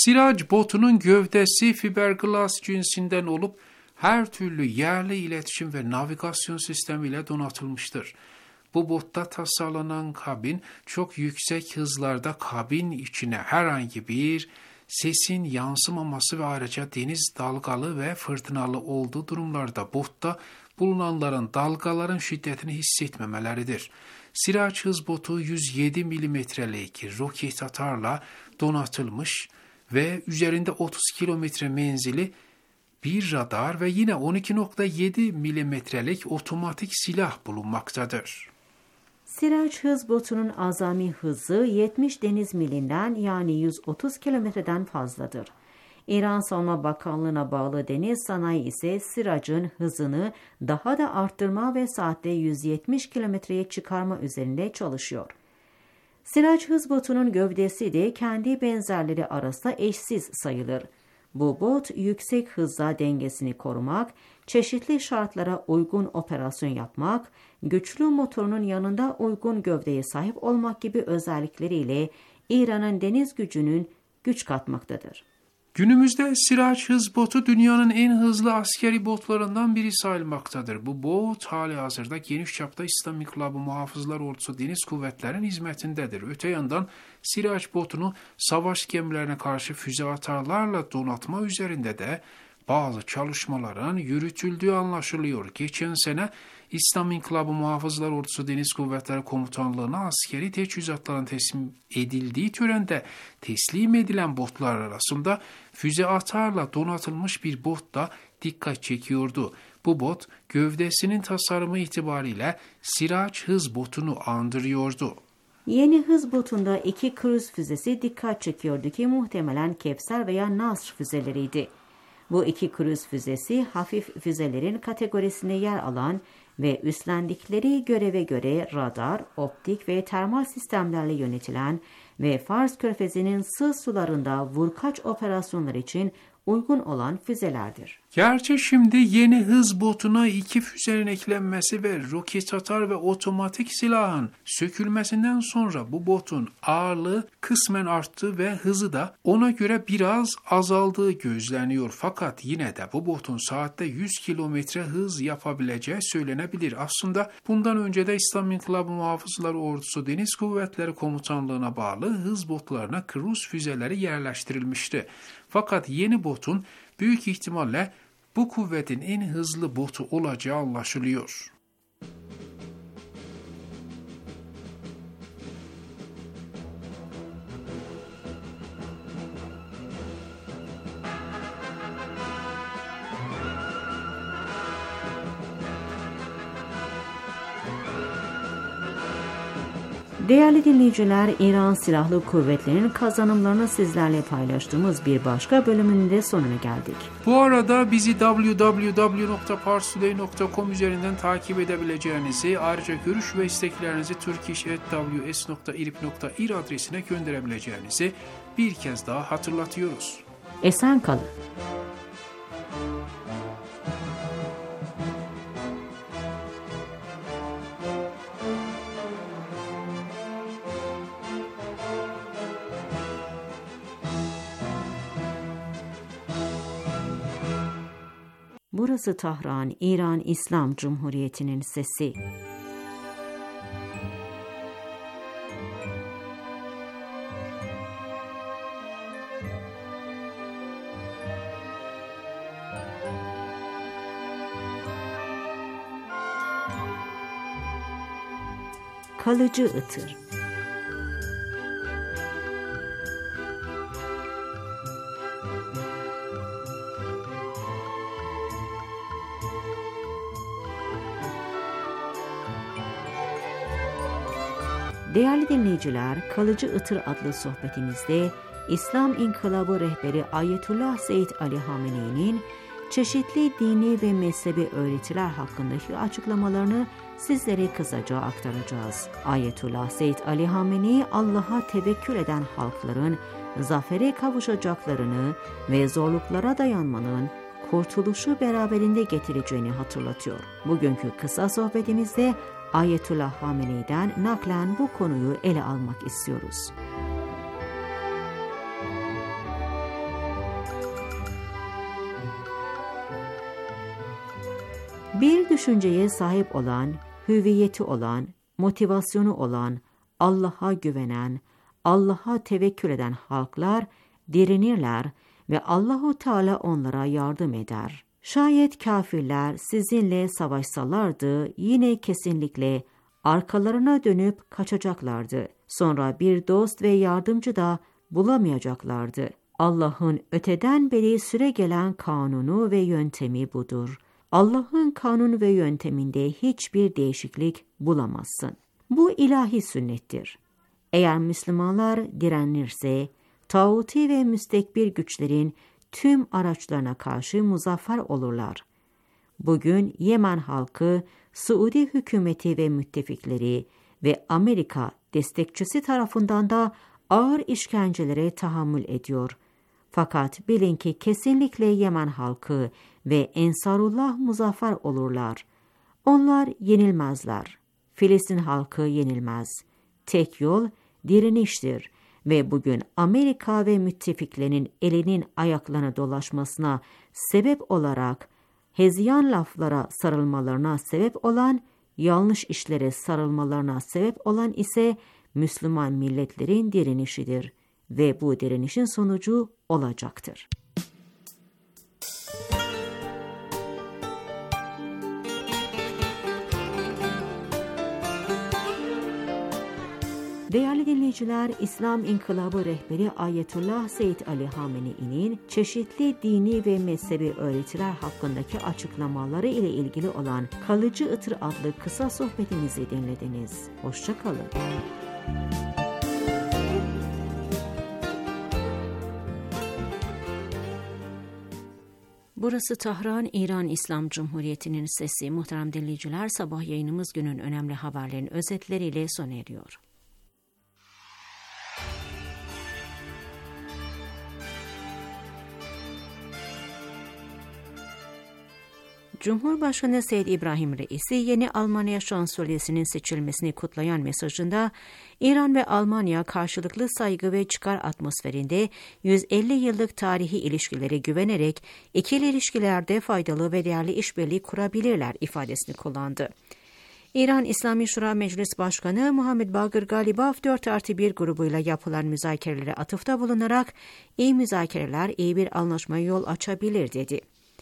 Sirac botunun gövdesi fiberglass cinsinden olup her türlü yerli iletişim ve navigasyon sistemiyle donatılmıştır. Bu botta tasarlanan kabin çok yüksek hızlarda kabin içine herhangi bir sesin yansımaması ve ayrıca deniz dalgalı ve fırtınalı olduğu durumlarda botta bulunanların dalgaların şiddetini hissetmemeleridir. Sirac hız botu yüz yedi milimetrelik roket atarla donatılmış ve üzerinde otuz kilometre menzili bir radar ve yine on iki nokta yedi milimetrelik otomatik silah bulunmaktadır. Sirac hız botunun azami hızı yetmiş deniz milinden yani yüz otuz kilometreden fazladır. İran Savunma Bakanlığı'na bağlı deniz sanayi ise Sirac'ın hızını daha da arttırma ve saatte yüz yetmiş kilometreye çıkarma üzerinde çalışıyor. Sirac hız botunun gövdesi de kendi benzerleri arasında eşsiz sayılır. Bu bot yüksek hızla dengesini korumak, çeşitli şartlara uygun operasyon yapmak, güçlü motorunun yanında uygun gövdeye sahip olmak gibi özellikleriyle İran'ın deniz gücünün güç katmaktadır. Günümüzde Sirac hız botu dünyanın en hızlı askeri botlarından biri sayılmaktadır. Bu bot hali hazırda geniş çapta İslam İnkılabı Muhafızlar Ordusu Deniz Kuvvetleri'nin hizmetindedir. Öte yandan Sirac botunu savaş gemilerine karşı füze atarlarla donatma üzerinde de bazı çalışmaların yürütüldüğü anlaşılıyor. Geçen sene İslam İnkılabı Muhafızlar Ordusu Deniz Kuvvetleri Komutanlığı'na askeri teçhizatların teslim edildiği törende teslim edilen botlar arasında füze atarla donatılmış bir bot da dikkat çekiyordu. Bu bot gövdesinin tasarımı itibariyle Sirac hız botunu andırıyordu. Yeni hız botunda iki kruz füzesi dikkat çekiyordu ki muhtemelen Kevser veya Nasr füzeleriydi. Bu iki kruz füzesi hafif füzelerin kategorisinde yer alan ve üstlendikleri göreve göre radar, optik ve termal sistemlerle yönetilen ve Fars Körfezi'nin sığ sularında vurkaç operasyonları için uygun olan füzelerdir. Gerçi şimdi yeni hız botuna iki füzenin eklenmesi ve roket atar ve otomatik silahın sökülmesinden sonra bu botun ağırlığı kısmen arttı ve hızı da ona göre biraz azaldığı gözleniyor. Fakat yine de bu botun saatte yüz kilometre hız yapabileceği söylenebilir. Aslında bundan önce de İslam İnkılabı Muhafızları Ordusu Deniz Kuvvetleri Komutanlığı'na bağlı hız botlarına kruz füzeleri yerleştirilmişti. Fakat yeni botun büyük ihtimalle bu kuvvetin en hızlı botu olacağı anlaşılıyor. Değerli dinleyiciler, İran Silahlı Kuvvetleri'nin kazanımlarını sizlerle paylaştığımız bir başka bölümünün de sonuna geldik. Bu arada bizi double-u double-u double-u nokta pars today nokta com üzerinden takip edebileceğinizi, ayrıca görüş ve isteklerinizi turkish at w s nokta irib nokta ir adresine gönderebileceğinizi bir kez daha hatırlatıyoruz. Esen kalın. Burası Tahran, İran İslam Cumhuriyeti'nin sesi. Kalıcı ıtır. Değerli dinleyiciler, Kalıcı Itır adlı sohbetimizde İslam İnkılabı rehberi Ayetullah Seyyid Ali Hamenei'nin çeşitli dini ve mezhebi öğretiler hakkındaki açıklamalarını sizlere kısaca aktaracağız. Ayetullah Seyyid Ali Hamenei, Allah'a tevekkül eden halkların zafere kavuşacaklarını ve zorluklara dayanmanın kurtuluşu beraberinde getireceğini hatırlatıyor. Bugünkü kısa sohbetimizde Ayetullah Hamenei'den naklen bu konuyu ele almak istiyoruz. Bir düşünceye sahip olan, hüviyeti olan, motivasyonu olan, Allah'a güvenen, Allah'a tevekkül eden halklar direnirler ve Allahu Teala onlara yardım eder. Şayet kafirler sizinle savaşsalardı yine kesinlikle arkalarına dönüp kaçacaklardı. Sonra bir dost ve yardımcı da bulamayacaklardı. Allah'ın öteden beri süregelen kanunu ve yöntemi budur. Allah'ın kanun ve yönteminde hiçbir değişiklik bulamazsın. Bu ilahi sünnettir. Eğer Müslümanlar direnirse, tağuti ve müstekbir güçlerin tüm araçlarına karşı muzaffer olurlar. Bugün Yemen halkı, Suudi hükümeti ve müttefikleri ve Amerika destekçisi tarafından da ağır işkencelere tahammül ediyor. Fakat bilin ki kesinlikle Yemen halkı ve Ensarullah muzaffer olurlar. Onlar yenilmezler. Filistin halkı yenilmez. Tek yol direniştir ve bugün Amerika ve müttefiklerinin elinin ayaklarına dolaşmasına sebep olarak heziyan laflara sarılmalarına sebep olan, yanlış işlere sarılmalarına sebep olan ise Müslüman milletlerin direnişidir ve bu direnişin sonucu olacaktır. Değerli dinleyiciler, İslam İnkılabı rehberi Ayetullah Seyyid Ali Hamenei'nin çeşitli dini ve mezhebi öğretiler hakkındaki açıklamaları ile ilgili olan Kalıcı Itır adlı kısa sohbetimizi dinlediniz. Hoşça kalın. Burası Tahran, İran İslam Cumhuriyeti'nin sesi. Muhterem dinleyiciler, sabah yayınımız günün önemli haberlerin özetleriyle sona eriyor. Cumhurbaşkanı Seyyid İbrahim Reisi, yeni Almanya Şansölyesi'nin seçilmesini kutlayan mesajında, İran ve Almanya karşılıklı saygı ve çıkar atmosferinde yüz elli yıllık tarihi ilişkileri güvenerek ikili ilişkilerde faydalı ve değerli işbirliği kurabilirler ifadesini kullandı. İran İslami Şura Meclis Başkanı Muhammed Bagir Galibaf, dört artı bir grubuyla yapılan müzakerelere atıfta bulunarak, iyi müzakereler iyi bir anlaşmaya yol açabilir dedi.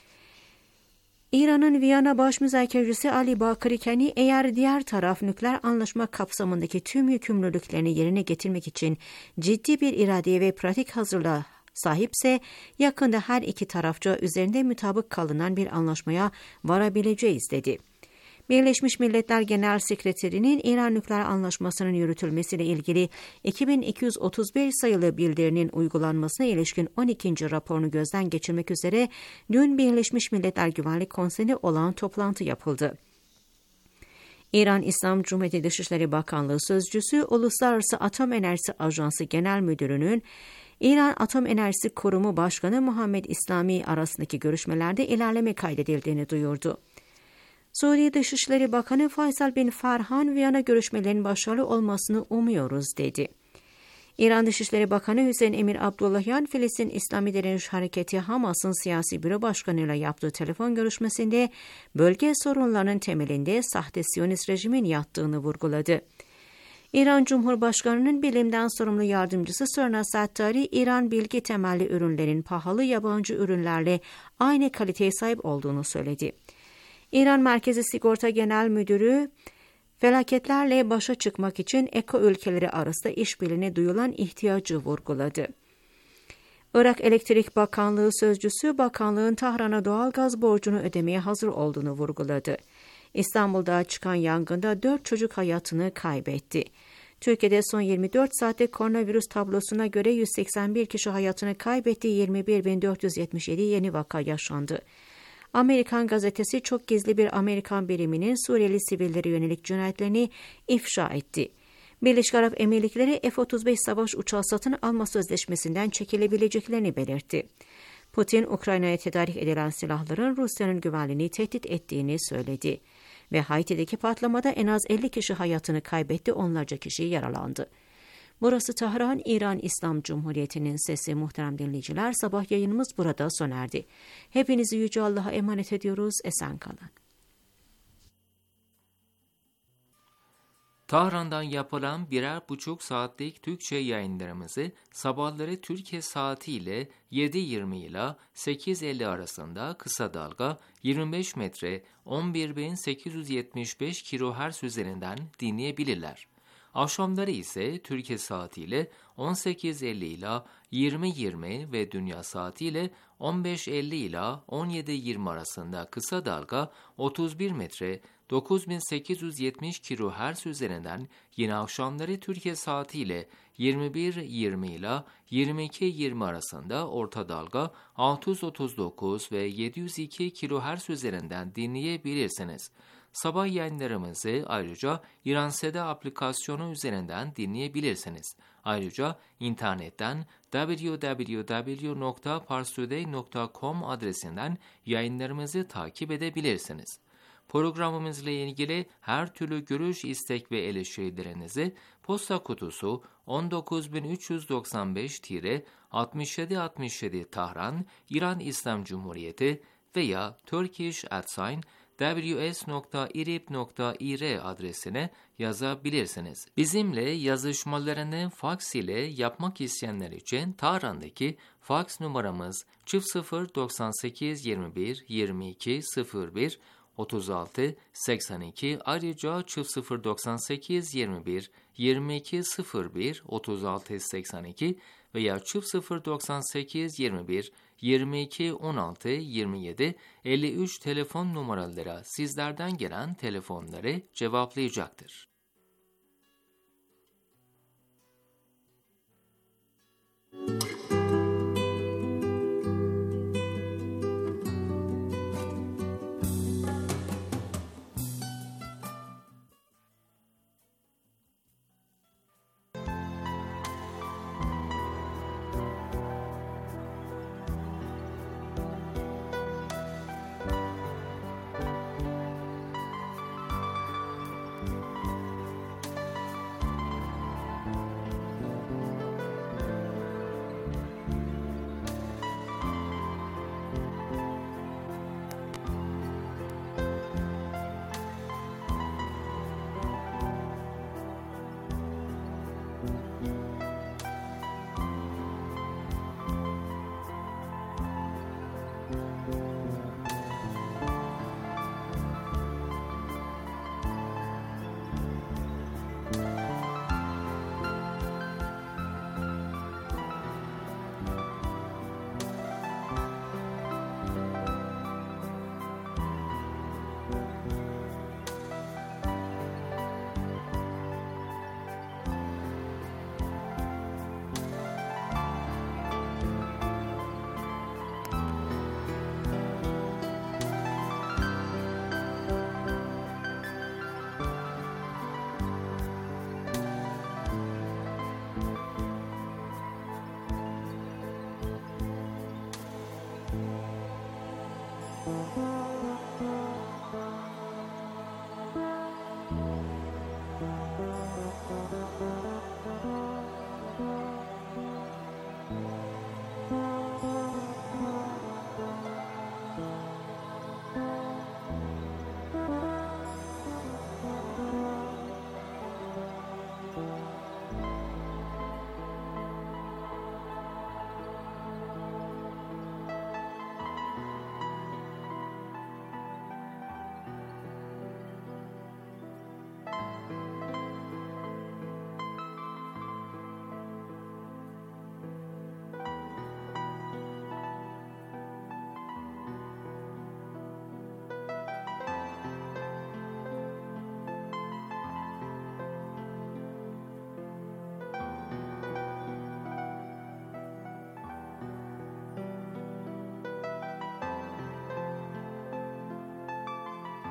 İran'ın Viyana Baş Müzakerecisi Ali Bakır Kani, eğer diğer taraf nükleer anlaşma kapsamındaki tüm yükümlülüklerini yerine getirmek için ciddi bir iradeye ve pratik hazırlığa sahipse, yakında her iki tarafça üzerinde mutabık kalınan bir anlaşmaya varabileceğiz dedi. Birleşmiş Milletler Genel Sekreterinin İran nükleer anlaşmasının yürütülmesiyle ilgili iki bin iki yüz otuz bir sayılı bildirinin uygulanmasına ilişkin on ikinci raporunu gözden geçirmek üzere dün Birleşmiş Milletler Güvenlik Konseyi'nde olan toplantı yapıldı. İran İslam Cumhuriyeti Dışişleri Bakanlığı Sözcüsü, Uluslararası Atom Enerjisi Ajansı Genel Müdürü'nün İran Atom Enerjisi Kurumu Başkanı Muhammed İslami arasındaki görüşmelerde ilerleme kaydedildiğini duyurdu. Suriye Dışişleri Bakanı Faysal bin Farhan, Viyana görüşmelerinin başarılı olmasını umuyoruz dedi. İran Dışişleri Bakanı Hüseyin Emir Abdullahyan, Filistin İslami Direniş Hareketi Hamas'ın siyasi büro başkanıyla yaptığı telefon görüşmesinde bölge sorunlarının temelinde sahte Siyonist rejimin yattığını vurguladı. İran Cumhurbaşkanı'nın bilimden sorumlu yardımcısı Sörna Sattari, İran bilgi temelli ürünlerin pahalı yabancı ürünlerle aynı kaliteye sahip olduğunu söyledi. İran Merkezi Sigorta Genel Müdürü, felaketlerle başa çıkmak için eko ülkeleri arasında işbirliğine duyulan ihtiyacı vurguladı. Irak Elektrik Bakanlığı Sözcüsü, bakanlığın Tahran'a doğal gaz borcunu ödemeye hazır olduğunu vurguladı. İstanbul'da çıkan yangında dört çocuk hayatını kaybetti. Türkiye'de son yirmi dört saatte koronavirüs tablosuna göre yüz seksen bir kişi hayatını kaybetti, yirmi bir bin dört yüz yetmiş yedi yeni vaka yaşandı. Amerikan gazetesi çok gizli bir Amerikan biriminin Suriyeli sivillere yönelik cinayetlerini ifşa etti. Birleşik Arap Emirlikleri F otuz beş savaş uçağı satın alma sözleşmesinden çekilebileceklerini belirtti. Putin, Ukrayna'ya tedarik edilen silahların Rusya'nın güvenliğini tehdit ettiğini söyledi. Ve Haiti'deki patlamada en az elli kişi hayatını kaybetti, onlarca kişi yaralandı. Burası Tahran, İran İslam Cumhuriyeti'nin sesi. Muhterem dinleyiciler, sabah yayınımız burada sona erdi. Hepinizi Yüce Allah'a emanet ediyoruz, esen kalın. Tahran'dan yapılan birer buçuk saatlik Türkçe yayınlarımızı sabahları Türkiye saatiyle yedi yirmi ile sekiz elli arasında kısa dalga yirmi beş metre on bir bin sekiz yüz yetmiş beş kilohertz üzerinden dinleyebilirler. Akşamları ise Türkiye saatiyle on sekiz elli ile yirmi yirmi ve dünya saatiyle on beş elli ile on yedi yirmi arasında kısa dalga otuz bir metre dokuz bin sekiz yüz yetmiş kilohertz üzerinden, yine akşamları Türkiye saatiyle yirmi bir yirmi ile yirmi iki yirmi arasında orta dalga altı yüz otuz dokuz ve yedi yüz iki kilohertz üzerinden dinleyebilirsiniz. Sabah yayınlarımızı ayrıca İransede aplikasyonu üzerinden dinleyebilirsiniz. Ayrıca internetten double-u double-u double-u nokta parstoday nokta com adresinden yayınlarımızı takip edebilirsiniz. Programımızla ilgili her türlü görüş, istek ve eleştirilerinizi posta kutusu on dokuz bin üç yüz doksan beş altmış yedi altmış yedi Tahran, İran İslam Cumhuriyeti veya turkish at w s nokta irib nokta ir adresine yazabilirsiniz. Bizimle yazışmalarını faks ile yapmak isteyenler için Tahran'daki faks numaramız sıfır sıfır doksan sekiz yirmi bir yirmi iki sıfır bir otuz altı seksen iki, ayrıca sıfır sıfır doksan sekiz yirmi bir yirmi iki sıfır bir otuz altı seksen iki veya sıfır sıfır doksan sekiz yirmi bir yirmi iki on altı yirmi yedi elli üç telefon numaralara sizlerden gelen telefonları cevaplayacaktır.